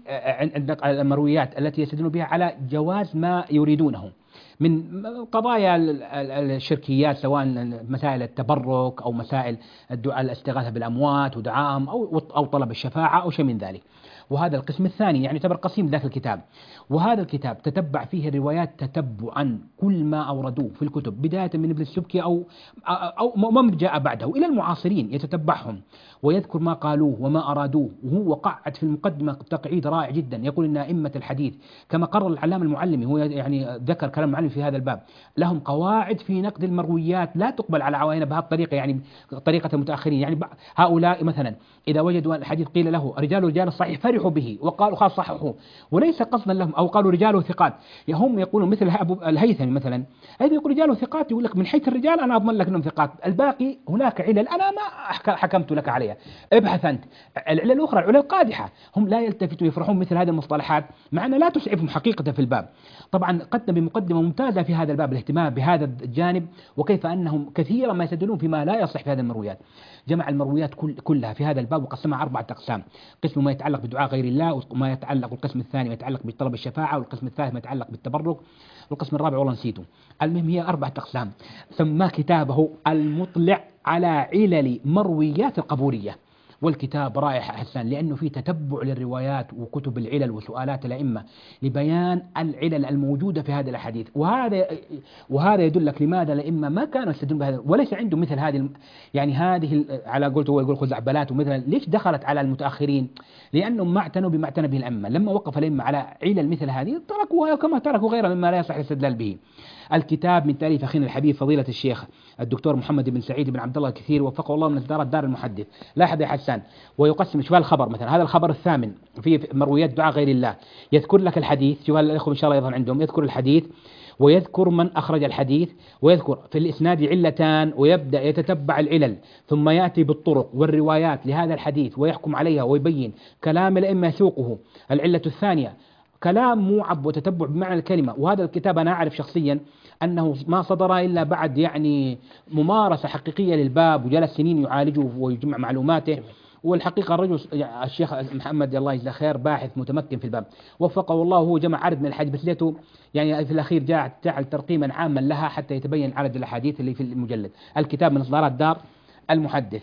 المرويات التي يستدلون بها على جواز ما يريدونه من قضايا الشركيات، سواء مسائل التبرك أو مسائل الاستغاثة بالأموات ودعائهم أو أو طلب الشفاعة أو شيء من ذلك. وهذا القسم الثاني يعني يعتبر قسيم ذاك الكتاب. وهذا الكتاب تتبع فيه الروايات تتبعا كل ما أوردوه في الكتب، بداية من ابن السبكي أو أو من جاء بعده إلى المعاصرين، يتتبعهم ويذكر ما قالوه وما أرادوه. وهو قعد في المقدمة تقعيد رائع جدا، يقول إن أئمة الحديث كما قرر العلامة المعلمي، هو يعني ذكر كلام المعلم في هذا الباب، لهم قواعد في نقد المرويات لا تقبل على عوائنا بهذه الطريقة، يعني طريقة المتأخرين. يعني هؤلاء مثلا إذا وجدوا الحديث قيل له رجال رجال الصحيح فرحوا به وقالوا خلاص صححوه، وليس قصدا لهم، أو قالوا رجاله ثقات، هم يقولون مثل أبو الهيثمي مثلا، هذا يقول رجاله ثقات، يقول لك من حيث الرجال أنا أضمن لك أنهم ثقات، الباقي هناك علل أنا ما حكمت لك عليها، ابحث أنت. العلل الأخرى العلل القادحة، هم لا يلتفتوا يفرحون مثل هذه المصطلحات مع أن لا تسعفهم حقيقة في الباب. طبعا قدم بمقدمة ممتازة في هذا الباب الاهتمام بهذا الجانب، وكيف أنهم كثيرا ما يستدلون فيما لا يصح في هذه المرويات. جمع المرويات كل كلها في هذا الباب وقسمها أربعة أقسام، قسم ما يتعلق بدعاء غير الله، وما يتعلق والقسم الثاني ما يتعلق بطلب الشفاعة، والقسم الثالث ما يتعلق بالتبرك، والقسم الرابع والله نسيته. المهم هي أربعة أقسام. سماه كتابه المطلع على علل مرويات القبورية، والكتاب رائع حسان لأنه فيه تتبع للروايات وكتب العلل وسؤالات الأئمة لبيان العلل الموجودة في هذه الأحاديث. وهذا وهذا يدلك لماذا الأئمة ما كانوا يستدلون بهذا، وليس عندهم مثل هذه يعني هذه على قولته هو يقول خزعبلات ومثلا. ليش دخلت على المتأخرين؟ لأنهم ما اعتنوا بما اعتنى به الأئمة. لما وقف الأئمة على علل مثل هذه تركوها كما تركوا غيرها مما لا يصح الاستدلال به. الكتاب من تأليف أخينا الحبيب فضيلة الشيخ الدكتور محمد بن سعيد بن عبد الله الكثير وفقه الله من إصدارات دار المحدث. لاحظ يا حسان، ويقسم شوف الخبر مثلا، هذا الخبر الثامن في مرويات دعاء غير الله، يذكر لك الحديث، شوف الأخوة إن شاء الله يظهر عندهم، يذكر الحديث ويذكر من أخرج الحديث، ويذكر في الإسناد علتان، ويبدأ يتتبع العلل، ثم يأتي بالطرق والروايات لهذا الحديث ويحكم عليها ويبين كلام الأئمة يسوقه. العلة الثانية كلام موعب وتتبع بمعنى الكلمة. وهذا الكتاب أنا أعرف شخصيا أنه ما صدر إلا بعد يعني ممارسة حقيقية للباب، وجلس سنين يعالجه ويجمع معلوماته. والحقيقة الرجل الشيخ محمد الله يجزاه خير باحث متمكن في الباب وفقه الله، وهو جمع عدد من الحديث، بس ليته يعني في الأخير جاء جعل ترقيما عاما لها حتى يتبين عدد الأحاديث اللي في المجلد. الكتاب من إصدارات دار المحدث.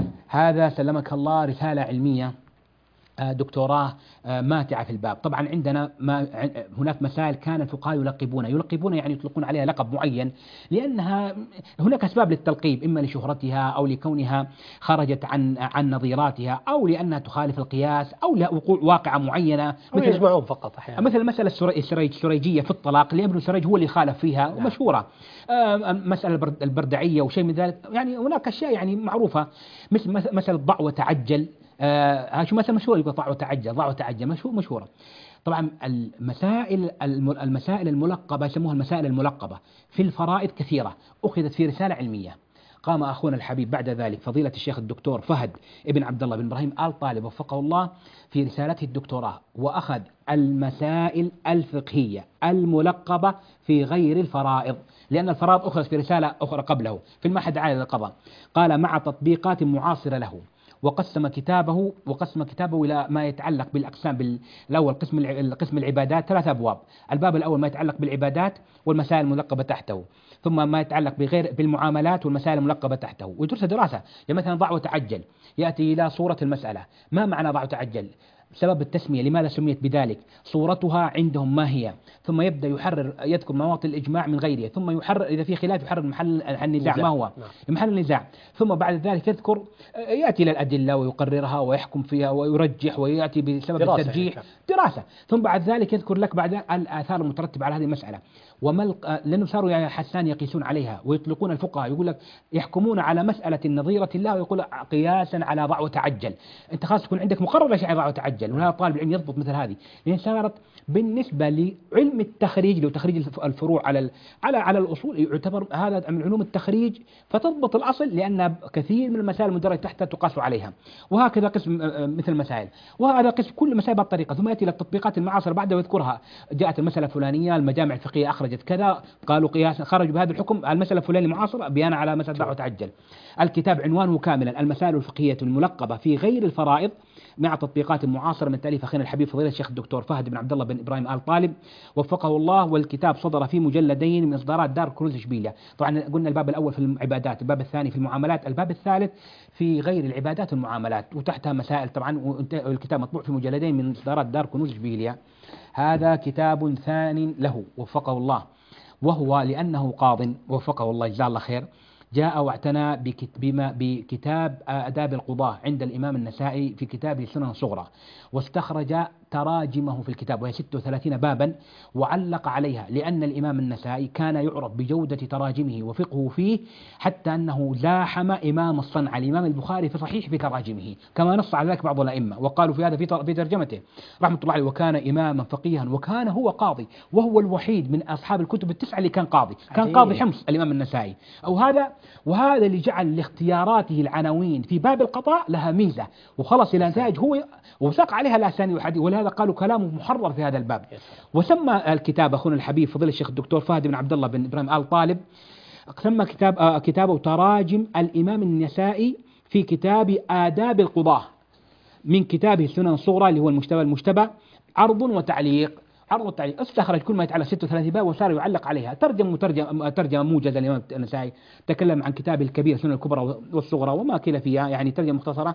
هذا سلمك الله رسالة علمية دكتوراه ماتعة في الباب. طبعا عندنا ما هناك مسائل كان الفقهاء يلقبون يلقبون يعني يطلقون عليها لقب معين، لأنها هناك أسباب للتلقيب، إما لشهرتها أو لكونها خرجت عن عن نظيراتها، أو لأنها تخالف القياس، أو لوقوع واقعة معينة، مثل يجمعون فقط أحيانا، مثل المسألة السريج السريجية في الطلاق اللي ابن سريج هو اللي خالف فيها ومشهورة. مسألة البردعية وشيء من ذلك، يعني هناك أشياء يعني معروفة، مثل مسألة ضع وتعجل. آه شو مثلا مشهور يقول ضع وتعجل ضع وتعجل مشهور مشهورة. طبعا المسائل المسائل الملقبة يسموها المسائل الملقبة في الفرائض كثيرة، أخذت في رسالة علمية. قام أخونا الحبيب بعد ذلك فضيلة الشيخ الدكتور فهد ابن عبد الله بن إبراهيم آل طالب وفقه الله في رسالته الدكتوراه، وأخذ المسائل الفقهية الملقبة في غير الفرائض، لأن الفرائض أخذت في رسالة أخرى قبله في المعهد العالي للقضاء، قال مع تطبيقات معاصرة له. وقسم كتابه وقسم كتابه إلى ما يتعلق بالأقسام. بالأول قسم القسم العبادات ثلاث أبواب، الباب الأول ما يتعلق بالعبادات والمسائل الملقبة تحته، ثم ما يتعلق بغير بالمعاملات والمسائل الملقبة تحته، ويدرس دراسة. يعني مثلا ضع وتعجل، يأتي إلى صورة المسألة، ما معنى ضع وتعجل؟ سبب التسمية لماذا سميت بذلك، صورتها عندهم ما هي، ثم يبدأ يحرر يذكر مواطن الإجماع من غيره، ثم يحرر إذا في خلاف يحرر محل النزاع ما هو محل النزاع، ثم بعد ذلك يذكر يأتي إلى الأدلة ويقررها ويحكم فيها ويرجح ويأتي بسبب الترجيح دراسة، ثم بعد ذلك يذكر لك بعد الآثار المترتبة على هذه المسألة. وما لأنه صاروا يا حسان يقيسون عليها ويطلقون الفقهاء يقول لك يحكمون على مسألة نظيرة الله ويقول قياسا على ضع وتعجل. أنت خاص يكون عندك مقرر شيء ضع وتعجل، وهذا طالب العلم يضبط مثل هذه، لأن صارت بالنسبة لعلم التخريج لو تخريج الفروع على على على الأصول يعتبر هذا من علوم التخريج، فتضبط الأصل لأن كثير من المسائل المدرجة تحتها تقاس عليها، وهكذا قسم مثل المسائل، وهذا قسم كل مسائل بهالطريقة. ثم يأتي إلى التطبيقات المعاصرة بعد ويذكرها، جاءت المسألة الفلانية المجامع الفقهية أخرجت كذا قالوا قياس خرجوا بهذا الحكم المسألة الفلانية المعاصرة بيان على مسألة ضع وتعجل. الكتاب عنوانه كاملا المسائل الفقهية الملقبة في غير الفرائض مع تطبيقات معاصرة من تأليف أخينا الحبيب فضيلة الشيخ الدكتور فهد بن عبد الله بن إبراهيم آل طالب وفقه الله. والكتاب صدر في مجلدين من إصدارات دار كنوز إشبيلية. طبعا قلنا الباب الأول في العبادات، الباب الثاني في المعاملات، الباب الثالث في غير العبادات والمعاملات، وتحتها مسائل. طبعا والكتاب مطبوع في مجلدين من إصدارات دار كنوز إشبيلية. هذا كتاب ثان له وفقه الله، وهو لأنه قاض وفقه الله جزاه الله خير جاء واعتنى بما بكتاب آداب القضاة عند الإمام النسائي في كتابه السنن الصغرى، واستخرج تراجمه في الكتاب وهي ستة وثلاثين بابا وعلق عليها، لأن الإمام النسائي كان يعرف بجودة تراجمه وفقهه فيه حتى أنه زاحم إمام الصنعة الإمام البخاري في صحيح في تراجمه، كما نص على ذلك بعض الأئمة وقالوا في هذا في ترجمته رحمة الله عليه. وكان إماما فقيها وكان هو قاضي، وهو الوحيد من أصحاب الكتب التسعة اللي كان قاضي، كان قاضي حمص الإمام النسائي أو هذا. وهذا اللي جعل لاختياراته العناوين في باب القضاء لها ميزة وخلص إلى نتائج هو وساق عليها الأسانيد والحديث، ولهذا قالوا كلامه محرر في هذا الباب. وسمى الكتاب أخونا الحبيب فضيلة الشيخ الدكتور فهد بن عبد الله بن إبراهيم آل طالب سمى كتاب آه كتابه تراجم الإمام النسائي في كتاب آداب القضاة من كتابه السنن الصغرى اللي هو المشتبه المشتبه عرض وتعليق. عرض التعليق استخرج كل ما يتعلق ستة وثلاثين باب وصار يعلق عليها. ترجم مترجم ترجمة موجزة الإمام النسائي، تكلم عن كتابه الكبير السنن الكبرى والصغرى وما كلا فيها، يعني ترجمة مختصرة.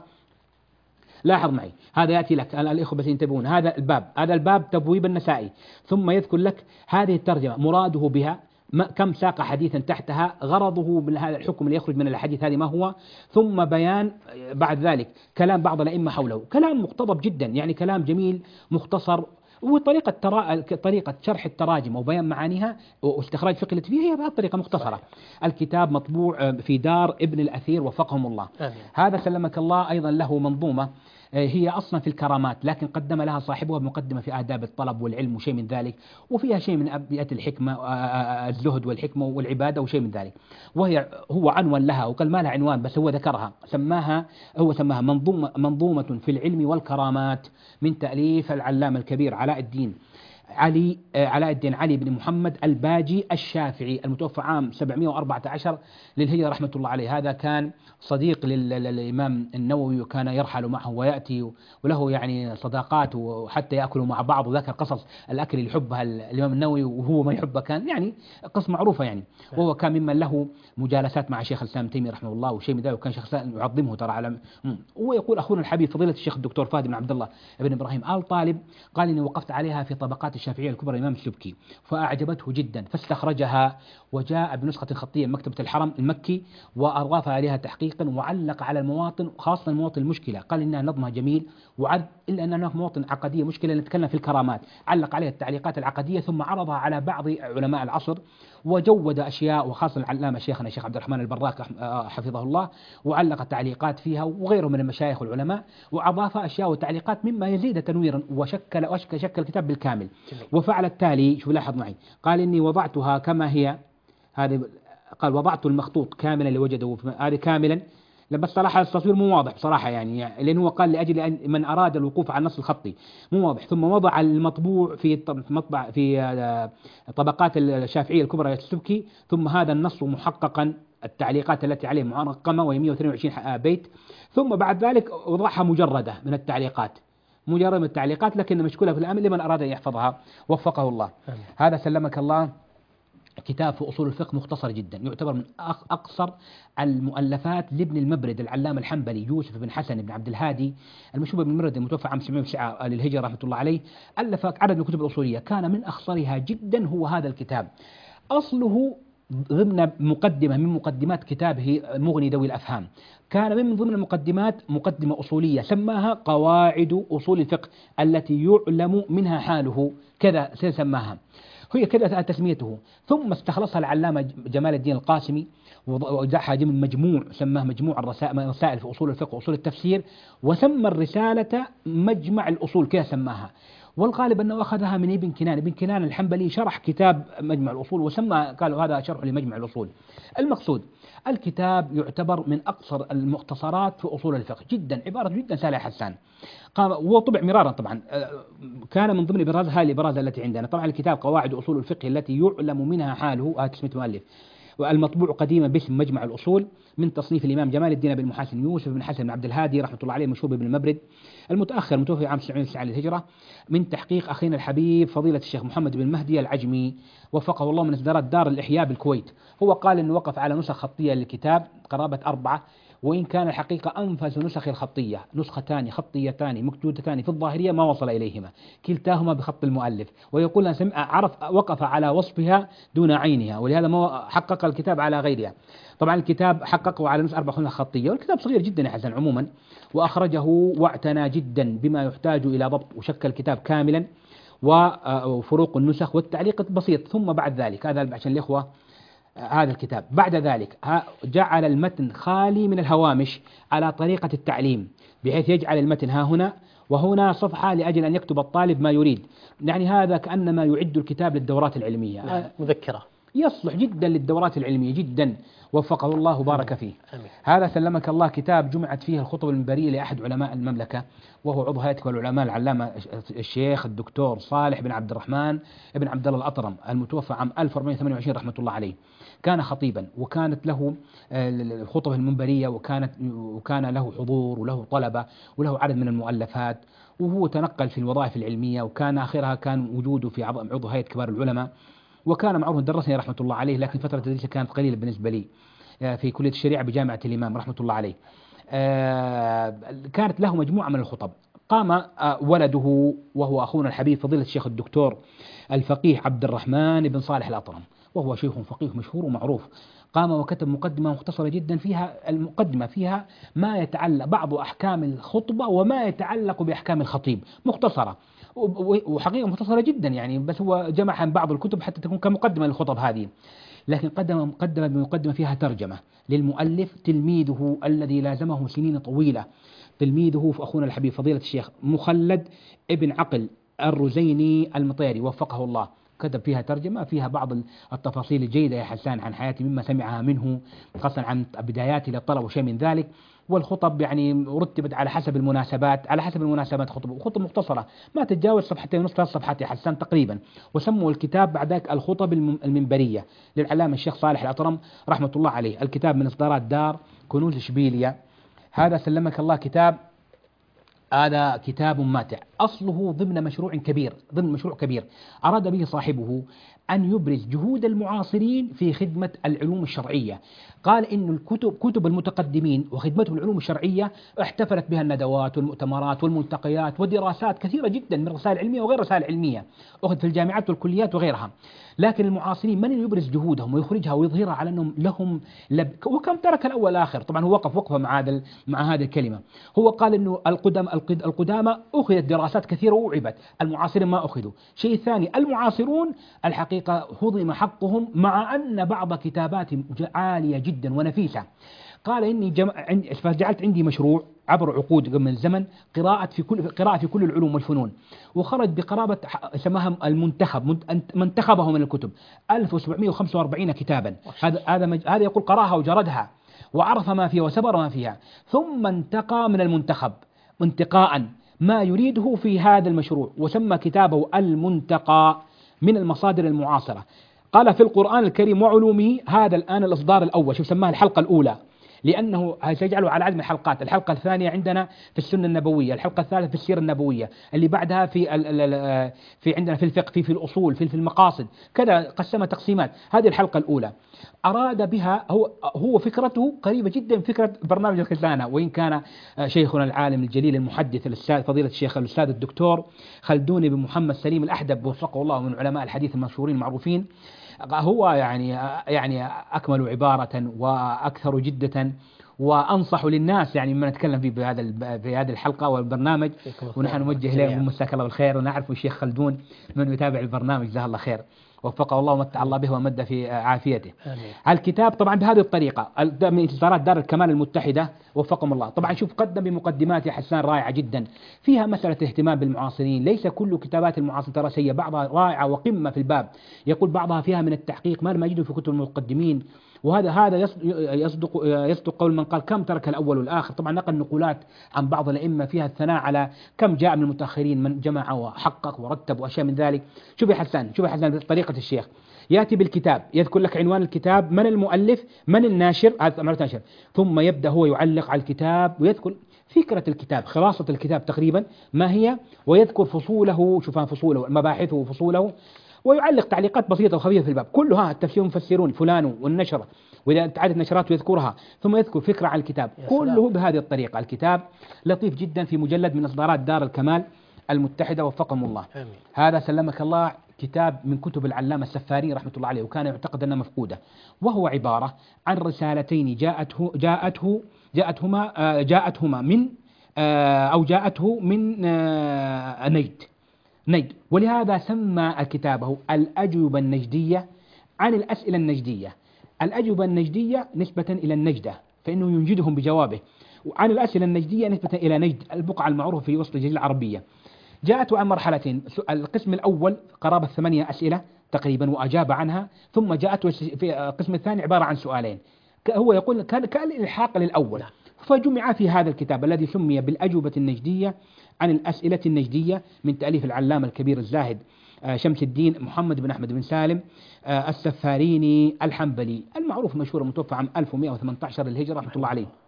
لاحظ معي هذا يأتي لك الإخوة بس ينتبهون، هذا الباب هذا الباب تبويب النسائي، ثم يذكر لك هذه الترجمة مراده بها كم ساق حديثا تحتها، غرضه من هذا الحكم اللي يخرج من الحديث هذه ما هو، ثم بيان بعد ذلك كلام بعض الأئمة حوله، كلام مقتضب جدا يعني كلام جميل مختصر. وطريقة ترا... طريقة شرح التراجم وبيان معانيها واستخراج فقه التي فيها هي بهذه الطريقة مختصرة. الكتاب مطبوع في دار ابن الأثير وفقهم الله. آمين. هذا سلمك الله أيضا له منظومة هي أصلا في الكرامات، لكن قدم لها صاحبها مقدمة في آداب الطلب والعلم وشيء من ذلك، وفيها شيء من أبيات الحكمة الزهد والحكمة والعبادة وشيء من ذلك، وهي هو عنوان لها وقال ما لها عنوان بس هو ذكرها سماها هو سماها منظومة منظومة في العلم والكرامات من تأليف العلامة الكبير علاء الدين علي علاء الدين علي بن محمد الباجي الشافعي المتوفى عام سبعمائة وأربعة عشر للهجرة رحمة الله عليه. هذا كان صديق للإمام النووي وكان يرحل معه ويأتي وله يعني صداقات وحتى يأكلوا مع بعض، وذكر قصص الأكل اللي يحبها الإمام النووي وهو ما يحبه، كان يعني قصة معروفة يعني. وهو كان ممن له مجالسات مع شيخ الإسلام تيمية رحمه الله وشيء من ذلك، وكان شيخ الإسلام يعظمه ترى على. ويقول أخونا الحبيب فضيلة الشيخ الدكتور فهد بن عبد الله بن إبراهيم آل طالب قال إني وقفت عليها في طبقات الشافعية الكبرى الإمام السبكي فأعجبته جدا فاستخرجها وجاء بنسخة خطية مكتبة الحرم المكي وأضاف عليها تحقيقا وعلق على المواطن خاصة المواطن المشكلة، قال إنها نظمها جميل وعد إلا أن هناك مواطن عقدية مشكلة نتكلم في الكرامات، علق عليها التعليقات العقدية ثم عرضها على بعض علماء العصر وجود أشياء وخاصة العلامة شيخنا الشيخ عبد الرحمن البراك حفظه الله وعلق التعليقات فيها وغيره من المشايخ والعلماء وأضاف أشياء وتعليقات مما يزيد تنويرا وشكل وشكل شكل الكتاب بالكامل. وفعل التالي شو لاحظ معي قال إني وضعتها كما هي، هذه قال وضعت المخطوط كاملا اللي وجده هذه كاملا، بس صراحة التصوير مو واضح بصراحة يعني, يعني لأنه هو قال لأجل أن من أراد الوقوف على النص الخطي مو واضح. ثم وضع المطبوع في مطبع في طبقات الشافعية الكبرى السبكي، ثم هذا النص محققا التعليقات التي عليه معرقمة وهي مئة واثنين وعشرين بيت، ثم بعد ذلك وضعها مجردة من التعليقات مجرد من التعليقات لكن مشكولة في الأمر لمن أراد أن يحفظها وفقه الله. أمين. هذا سلمك الله كتاب في أصول الفقه مختصر جدا، يعتبر من أقصر المؤلفات لابن المبرد العلامة الحنبلي يوسف بن حسن بن عبد الهادي المشهور بن المبرد المتوفى عام سبعمائة وتسعة للهجرة رحمة الله عليه، ألف عدد من الكتب الأصولية، كان من أخصرها جدا هو هذا الكتاب. أصله ضمن مقدمة من مقدمات كتابه المغني ذوي الأفهام، كان من ضمن المقدمات مقدمة أصولية سماها قواعد أصول الفقه التي يعلم منها حاله، كذا سماها، هي كذا تسميته. ثم استخلصها العلامة جمال الدين القاسمي ووضعها ضمن مجموع سماه مجموع الرسائل في أصول الفقه وأصول التفسير، وسمى الرسالة مجمع الأصول كذا سماها. والغالب أنه أخذها من ابن كنان، ابن كنان الحنبلي شرح كتاب مجمع الأصول وسمى قالوا هذا شرح لمجمع الأصول. المقصود الكتاب يعتبر من أقصر المختصرات في أصول الفقه جدا، عبارة جدا سهلة حسان، وطبع مرارا طبعا، كان من ضمن إبراز هذه الإبراز التي عندنا. طبعا الكتاب قواعد أصول الفقه التي يعلم منها حاله، هذا تسمية المؤلف، والمطبوع قديما باسم مجمع الأصول من تصنيف الإمام جمال الدين بن محاسن يوسف بن حسن بن عبد الهادي رحمة الله عليه مشهور بن المبرد المتأخر متوفي عام سبعمائة وتسعة للهجرة، من تحقيق أخينا الحبيب فضيلة الشيخ محمد بن مهدي العجمي وفقه الله من إصدارات دار الإحياء بالكويت. هو قال إنه وقف على نسخ خطية للكتاب قرابة أربعة، وإن كان الحقيقة أنفس نسخ الخطية نسختان خطيتان مكتوبتان في الظاهرية ما وصل إليهما، كلتاهما بخط المؤلف، ويقول سمع عرف وقف على وصفها دون عينها، ولهذا ما حقق الكتاب على غيرها. طبعا الكتاب حققه على نسخ أربعة خطية، والكتاب صغير جدا يا حسن عموما، وأخرجه واعتنى جدا بما يحتاج إلى ضبط، وشكل الكتاب كاملا وفروق النسخ والتعليق بسيط. ثم بعد ذلك هذا عشان الإخوة هذا الكتاب بعد ذلك جعل المتن خالي من الهوامش على طريقة التعليم، بحيث يجعل المتن ها هنا وهنا صفحة لأجل أن يكتب الطالب ما يريد، يعني هذا كأنما يعد الكتاب للدورات العلمية، مذكرة يصلح جدا للدورات العلمية جدا، وفقه الله وبارك فيه. أمين. هذا سلمك الله كتاب جمعت فيه الخطب المنبرية لأحد علماء المملكة، وهو عضو هيئة العلماء العلامة الشيخ الدكتور صالح بن عبد الرحمن بن عبد الله الأطرم المتوفى عام ألف وأربعمائة وثمانية وعشرين رحمة الله عليه. كان خطيبا وكانت له الخطب المنبرية، وكانت وكان له حضور وله طلبة وله عدد من المؤلفات، وهو تنقل في الوظائف العلمية، وكان آخرها كان وجوده في عضو هيئة كبار العلماء، وكان معروف درسني رحمة الله عليه، لكن فترة تدريسه كانت قليلة بالنسبة لي في كلية الشريعة بجامعة الإمام رحمة الله عليه. كانت له مجموعة من الخطب. قام ولده وهو أخونا الحبيب فضيلة الشيخ الدكتور الفقيه عبد الرحمن بن صالح الأطرم، وهو شيخ فقيه مشهور ومعروف، قام وكتب مقدمة مختصرة جدا، فيها المقدمة فيها ما يتعلق بعض أحكام الخطبة وما يتعلق بأحكام الخطيب، مختصرة وحقيقة مختصرة جدا يعني، بس هو جمعها من بعض الكتب حتى تكون كمقدمة للخطب هذه. لكن قدم مقدمة بمقدمة فيها ترجمة للمؤلف تلميذه الذي لازمه سنين طويلة، تلميذه في أخونا الحبيب فضيلة الشيخ مخلد ابن عقل الرزيني المطيري وفقه الله، كتب فيها ترجمة فيها بعض التفاصيل الجيدة يا حسان عن حياتي مما سمعها منه، خاصة عن بداياتي للطلب وشيء من ذلك. والخطب يعني رتبت على حسب المناسبات، على حسب المناسبات خطب، وخطب مختصرة ما تتجاوز صفحتين ونصف ثلاث صفحات يا حسان تقريبا، وسموا الكتاب بعدك الخطب المنبرية للعلامة الشيخ صالح الأطرم رحمة الله عليه. الكتاب من إصدارات دار كنوز إشبيلية. هذا سلمك الله كتاب، هذا كتاب ماتع، أصله ضمن مشروع كبير، ضمن مشروع كبير أراد به صاحبه أن يبرز جهود المعاصرين في خدمة العلوم الشرعية. قال إن الكتب كتب المتقدمين وخدمتهم العلوم الشرعية احتفلت بها الندوات والمؤتمرات والملتقيات ودراسات كثيرة جدا من رسائل علمية وغير رسائل علمية أخذ في الجامعات والكليات وغيرها، لكن المعاصرين من يبرز جهودهم ويخرجها ويظهرها على أنهم لهم لب، وكم ترك الأول والآخر. طبعا هو وقف وقفة مع هذا مع هذه الكلمة. هو قال إنه القدم القدامى أخذت دراسات كثيرة وأعبت، المعاصرين ما أخذوا. شيء ثاني المعاصرون الحقيقة هضم حقهم مع أن بعض كتاباتهم عالية جدا ونفيسة. قال إني جمع عندي فجعلت عندي مشروع عبر عقود من الزمن قراءة في كل قراءة في كل العلوم والفنون، وخرج بقرابة سماها المنتخب منتخبه من الكتب ألف وسبعمائة وخمسة وأربعين كتابا. هذا هذا هذا يقول قراها وجردها وعرف ما فيها وسبر ما فيها، ثم انتقى من المنتخب انتقاء ما يريده في هذا المشروع، وسمى كتابه المنتقى من المصادر المعاصرة. قال في القرآن الكريم وعلومه، هذا الآن الإصدار الأول، شوف سماه الحلقة الأولى، لأنه سيجعله على عدد من الحلقات. الحلقة الثانية عندنا في السنة النبوية، الحلقة الثالثة في السيرة النبوية، اللي بعدها في في عندنا في الفقه، في في الأصول، في في المقاصد، كذا قسمها تقسيمات. هذه الحلقة الأولى أراد بها، هو هو فكرته قريبة جدا من فكرة برنامج الخزانة، وإن كان شيخنا العالم الجليل المحدث الأستاذ فضيلة الشيخ الأستاذ الدكتور خلدون بن محمد سليم الأحدب وفقه الله، من علماء الحديث المشهورين المعروفين، هو يعني يعني أكمل عبارة وأكثر جدة وأنصح للناس يعني مما نتكلم فيه بهذا في هذه الحلقة والبرنامج. ونحن نوجه له مساك الله بالخير، ونعرف الشيخ خلدون من يتابع البرنامج جزاه الله خير، وفقه الله ومتع الله به ومد في عافيته. آمين. الكتاب طبعا بهذه الطريقة من إصدارات دار الكمال المتحدة وفقهم الله. طبعا شوف قدم بمقدمات يا حسان رائعة جدا، فيها مسألة اهتمام بالمعاصرين، ليس كل كتابات المعاصرين ترى سيئة، بعضها رائعة وقمة في الباب، يقول بعضها فيها من التحقيق ما لم يجده في كتب المقدمين. وهذا هذا يصدق يصدق قول من قال كم ترك الأول والآخر. طبعا نقل نقولات عن بعض الأئمة فيها الثناء على كم جاء من المتأخرين من جمع وحقق ورتب وأشياء من ذلك. شوف يا حسان، شوف يا حسان طريقة الشيخ، يأتي بالكتاب، يذكر لك عنوان الكتاب، من المؤلف، من الناشر، هذا مرة ناشر، ثم يبدأ هو يعلق على الكتاب ويذكر فكرة الكتاب، خلاصة الكتاب تقريبا ما هي، ويذكر فصوله، شوفها فصوله، مباحثه وفصوله، ويعلق تعليقات بسيطة وخفيفة في الباب، كلها التفسير مفسرون فلان والنشر، وإذا تعدد نشرات يذكرها، ثم يذكر فكرة عن الكتاب، كله بهذه الطريقة. الكتاب لطيف جدا في مجلد من إصدارات دار الكمال المتحدة وفقهم الله. آمين. هذا سلمك الله كتاب من كتب العلامة السفاري رحمة الله عليه، وكان يعتقد أنها مفقودة، وهو عبارة عن رسالتين جاءته جاءته جاءتهما جاءتهما من أو جاءته من نجد نجد ولهذا سمى كتابه الأجوبة النجدية عن الأسئلة النجدية. الأجوبة النجدية نسبة إلى النجدة فإنه ينجدهم بجوابه، وعن الأسئلة النجدية نسبة إلى نجد البقعة المعروفة في وسط الجزيرة العربية. جاءته عن مرحلتين، القسم الأول قرابة ثمانية أسئلة تقريبا وأجاب عنها، ثم جاءته في القسم الثاني عبارة عن سؤالين، هو يقول كان كالإلحاق للأول، فجمع في هذا الكتاب الذي سمي بالأجوبة النجدية عن الأسئلة النجدية من تأليف العلامة الكبير الزاهد شمس الدين محمد بن أحمد بن سالم السفاريني الحنبلي المعروف مشهور، المتوفى عام ألف ومئة وثمانية عشر للهجرة رحمة الله عليه.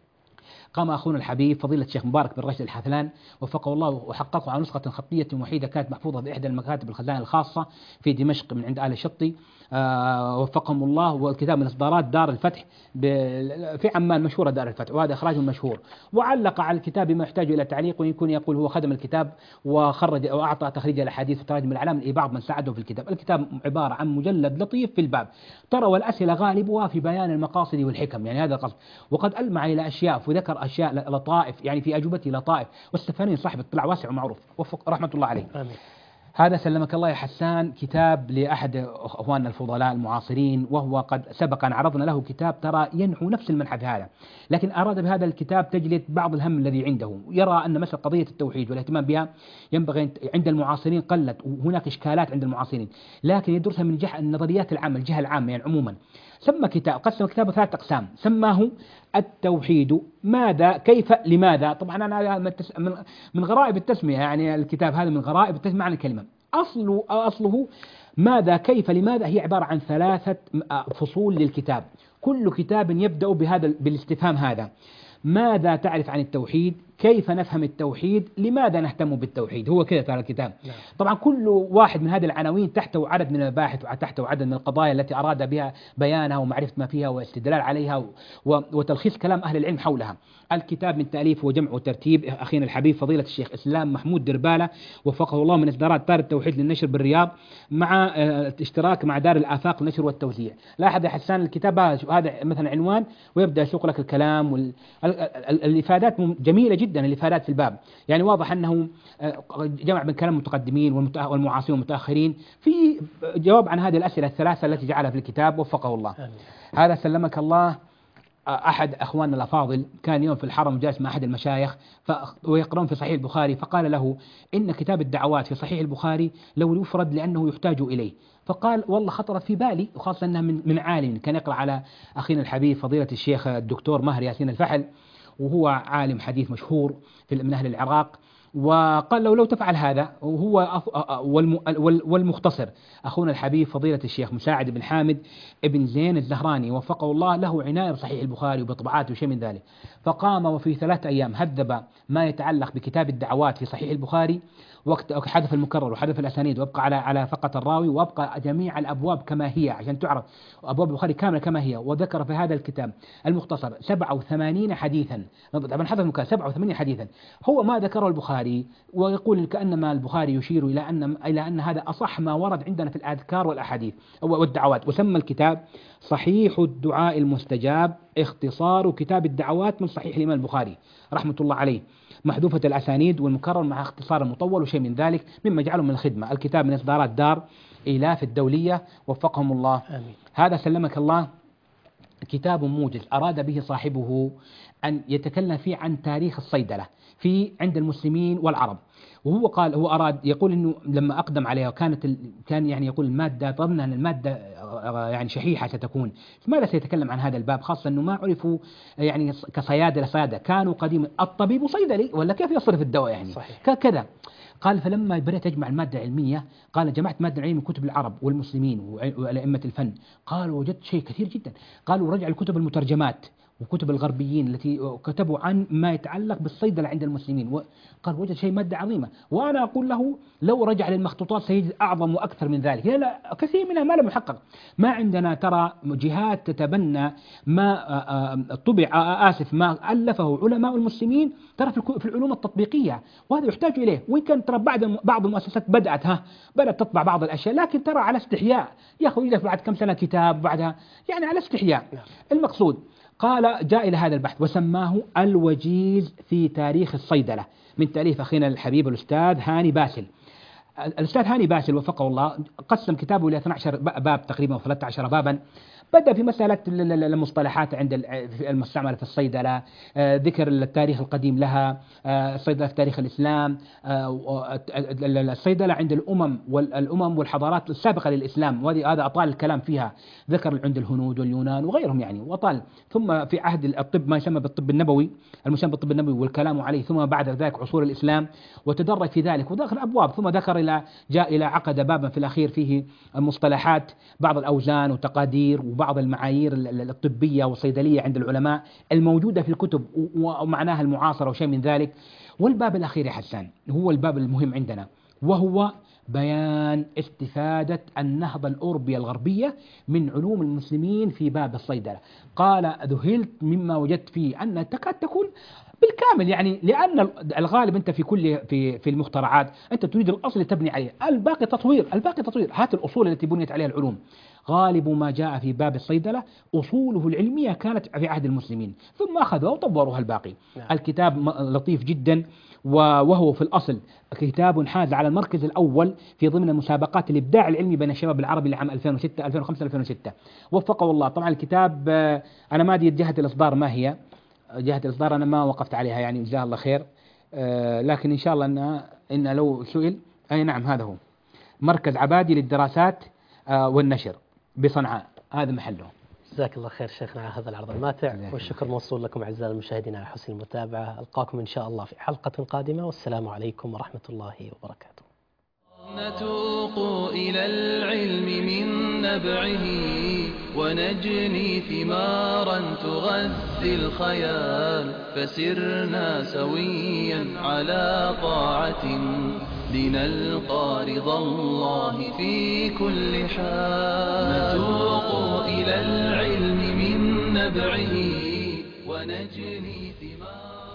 قام أخونا الحبيب فضيلة الشيخ مبارك بن راشد الحثلان وفقه الله وحققه على نسخة خطية وحيدة كانت محفوظة بإحدى المكاتب الخزائن الخاصة في دمشق من عند آل الشطي آه وفقهم الله، والكتاب من إصدارات دار الفتح في عمان مشهورة دار الفتح، وهذا إخراجه مشهور. وعلق على الكتاب بما يحتاج إلى تعليق، ويكون يقول هو خدم الكتاب وخرج وأعطى تخريج الأحاديث وتراجم الأعلام لبعض من ساعده في الكتاب. الكتاب عبارة عن مجلد لطيف في الباب، ترى والأسئلة غالبها في بيان المقاصد والحكم، يعني هذا القصد، وقد ألمع إلى أشياء وذكر أشياء لطائف، يعني في أجوبته لطائف، والسفاريني صاحب اطلاع واسع ومعروف وفق رحمة الله عليه. آمين. هذا سلمك الله يا حسان كتاب لأحد أخواننا الفضلاء المعاصرين، وهو قد سبق أن عرضنا له كتاب ترى ينحو نفس المنحى هذا، لكن أراد بهذا الكتاب تجلد بعض الهم الذي عنده، يرى أن مسألة قضية التوحيد والاهتمام بها ينبغي عند المعاصرين قلت، وهناك إشكالات عند المعاصرين، لكن يدرسها من جهة النظريات العامة، الجهة العامة يعني عموما. سمى كتاب قسم كتابه ثلاث أقسام، سماه التوحيد ماذا كيف لماذا. طبعا أنا من غرائب التسمية، يعني الكتاب هذا من غرائب التسمية عن الكلمة، أصله أصله ماذا كيف لماذا، هي عبارة عن ثلاثة فصول للكتاب، كل كتاب يبدأ بهذا بالاستفهام هذا: ماذا تعرف عن التوحيد؟ كيف نفهم التوحيد؟ لماذا نهتم بالتوحيد؟ هو كذا ترى الكتاب. نعم. طبعا كل واحد من هذه العناوين تحته عدد من المباحث وتحته عدد من القضايا التي أراد بها بيانها ومعرفة ما فيها واستدلال عليها وتلخيص كلام أهل العلم حولها. الكتاب من تأليف وجمع وترتيب أخينا الحبيب فضيلة الشيخ إسلام محمود دربالة وفقه الله، من إصدارات دار التوحيد للنشر بالرياض مع اشتراك مع دار الآفاق للنشر والتوزيع. لاحظ يا حسان الكتاب هذا مثلا عنوان ويبدأ يسوق لك الكلام والإفادات جميلة جدا، الإفادات في الباب، يعني واضح أنه جمع بين كلام المتقدمين والمعاصرين والمتأخرين في جواب عن هذه الأسئلة الثلاثة التي جعلها في الكتاب وفقه الله. آمين. هذا سلمك الله أحد أخواننا الأفاضل كان يوم في الحرم جالس مع أحد المشايخ ويقرأون في صحيح البخاري، فقال له إن كتاب الدعوات في صحيح البخاري لو يفرد لأنه يحتاج إليه، فقال والله خطرت في بالي، وخاصة أنها من من عالم كان يقرأ على أخينا الحبيب فضيلة الشيخ الدكتور ماهر ياسين الفحل، وهو عالم حديث مشهور في من أهل العراق، وقال لو لو تفعل هذا وهو والمختصر أخونا الحبيب فضيلة الشيخ مساعد بن حامد ابن زين الزهراني وفقه الله له عناية بصحيح البخاري وبطبعاته وشيء من ذلك، فقام وفي ثلاث أيام هذب ما يتعلق بكتاب الدعوات في صحيح البخاري، وحذف المكرر وحذف الأسانيد وابقى على على فقط الراوي، وابقى جميع الأبواب كما هي عشان تعرف أبواب البخاري كاملة كما هي. وذكر في هذا الكتاب المختصر سبعة وثمانين حديثا، طبعا حذف المكرر سبعة وثمانين حديثا هو ما ذكره البخاري، ويقول كأنما البخاري يشير إلى أن إلى أن هذا أصح ما ورد عندنا في الأذكار والأحاديث والدعوات. وسمى الكتاب صحيح الدعاء المستجاب، اختصار كتاب الدعوات من صحيح الإمام البخاري رحمة الله عليه، محذوفة الأسانيد والمكرر مع اختصار المطول وشيء من ذلك، مما جعله من الخدمة. الكتاب من إصدارات دار إيلاف الدولية وفقهم الله. آمين. هذا سلمك الله كتاب موجز أراد به صاحبه أن يتكلم فيه عن تاريخ الصيدلة في عند المسلمين والعرب. وهو قال هو أراد يقول إنه لما أقدم عليها وكانت ال... كان يعني يقول المادة ظن أن المادة يعني شحيحة ستكون، ماذا سيتكلم عن هذا الباب، خاصة أنه ما عرفوا يعني كصيادلة صيادة، كانوا قديما الطبيب صيدلي ولا كيف يصرف الدواء يعني صحيح. كذا. قال فلما بدأت أجمع المادة العلمية قال جمعت مادة علمية من كتب العرب والمسلمين وأئمة الفن، قالوا وجدت شيء كثير جدا. قالوا رجع الكتب المترجمات وكتب الغربيين التي كتبوا عن ما يتعلق بالصيدلة عند المسلمين، وقال وجد شيء مادة عظيمة. وأنا أقول له لو رجع للمخطوطات سيجد أعظم وأكثر من ذلك، لا كثير منها ما لم يحقق. ما عندنا ترى جهات تتبنى ما طبع آسف ما ألفه علماء المسلمين ترى في العلوم التطبيقية، وهذا يحتاج إليه. وإن كان ترى بعد بعض المؤسسات بدأت ها بدأت تطبع بعض الأشياء، لكن ترى على استحياء يأخذ لك بعد كم سنة كتاب بعدها يعني على استحياء. المقصود قال جاء إلى هذا البحث وسماه الوجيز في تاريخ الصيدلة من تأليف أخينا الحبيب الأستاذ هاني باسل. الأستاذ هاني باسل وفقه الله قسم كتابه إلى اثني عشر باب تقريبا أو ثلاثة عشر بابا. بدأ في مسألة المصطلحات عند المستعملة في الصيدلة، ذكر التاريخ القديم لها، الصيدلة في تاريخ الإسلام، الصيدلة عند الأمم والأمم والحضارات السابقة للإسلام، وهذه هذا أطال الكلام فيها، ذكر عند الهنود واليونان وغيرهم يعني وأطال. ثم في عهد الطب ما يسمى بالطب النبوي المسمى بالطب النبوي والكلام عليه، ثم بعد ذلك عصور الإسلام وتدرج في ذلك ودخل أبواب. ثم ذكر إلى جاء إلى عقد بابا في الأخير فيه مصطلحات بعض الأوزان وتقادير وبعض المعايير الطبية والصيدلية عند العلماء الموجودة في الكتب ومعناها المعاصرة وشيء من ذلك. والباب الأخير يا حسان هو الباب المهم عندنا، وهو بيان استفادة النهضة الأوروبية الغربية من علوم المسلمين في باب الصيدلة. قال ذهلت مما وجدت فيه أن تكاد تكون بالكامل يعني، لأن الغالب أنت في كل في في المخترعات أنت تريد الأصل تبني عليه، الباقي تطوير الباقي تطوير هات الأصول التي بنيت عليها العلوم. غالب ما جاء في باب الصيدلة أصوله العلمية كانت في عهد المسلمين، ثم أخذوها وطوروها الباقي. نعم. الكتاب لطيف جدا، وهو في الأصل كتاب حاز على المركز الأول في ضمن مسابقات الإبداع العلمي بين الشباب العربي لعام ألفين وستة ألفين وخمسة ألفين وستة وفقه الله. طبعا الكتاب أنا ما أدري جهة الإصدار ما هي جهة الإصدار، أنا ما وقفت عليها يعني جزاه الله خير، لكن إن شاء الله إن إن لو سئل أي نعم هذا هو مركز عبادي للدراسات والنشر بصنعاء، هذا محله. جزاك الله خير شيخنا على هذا العرض الماتع، والشكر موصول لكم أعزائي المشاهدين على حسن المتابعة. ألقاكم إن شاء الله في حلقة قادمة، والسلام عليكم ورحمة الله وبركاته. نتوق إلى العلم من نبعه ونجني ثمارا تغذي الخيال، فسرنا سويا على طاعة لنلقى رضا الله في كل حال. نتوق إلى العلم من نبعه ونجني ثمارا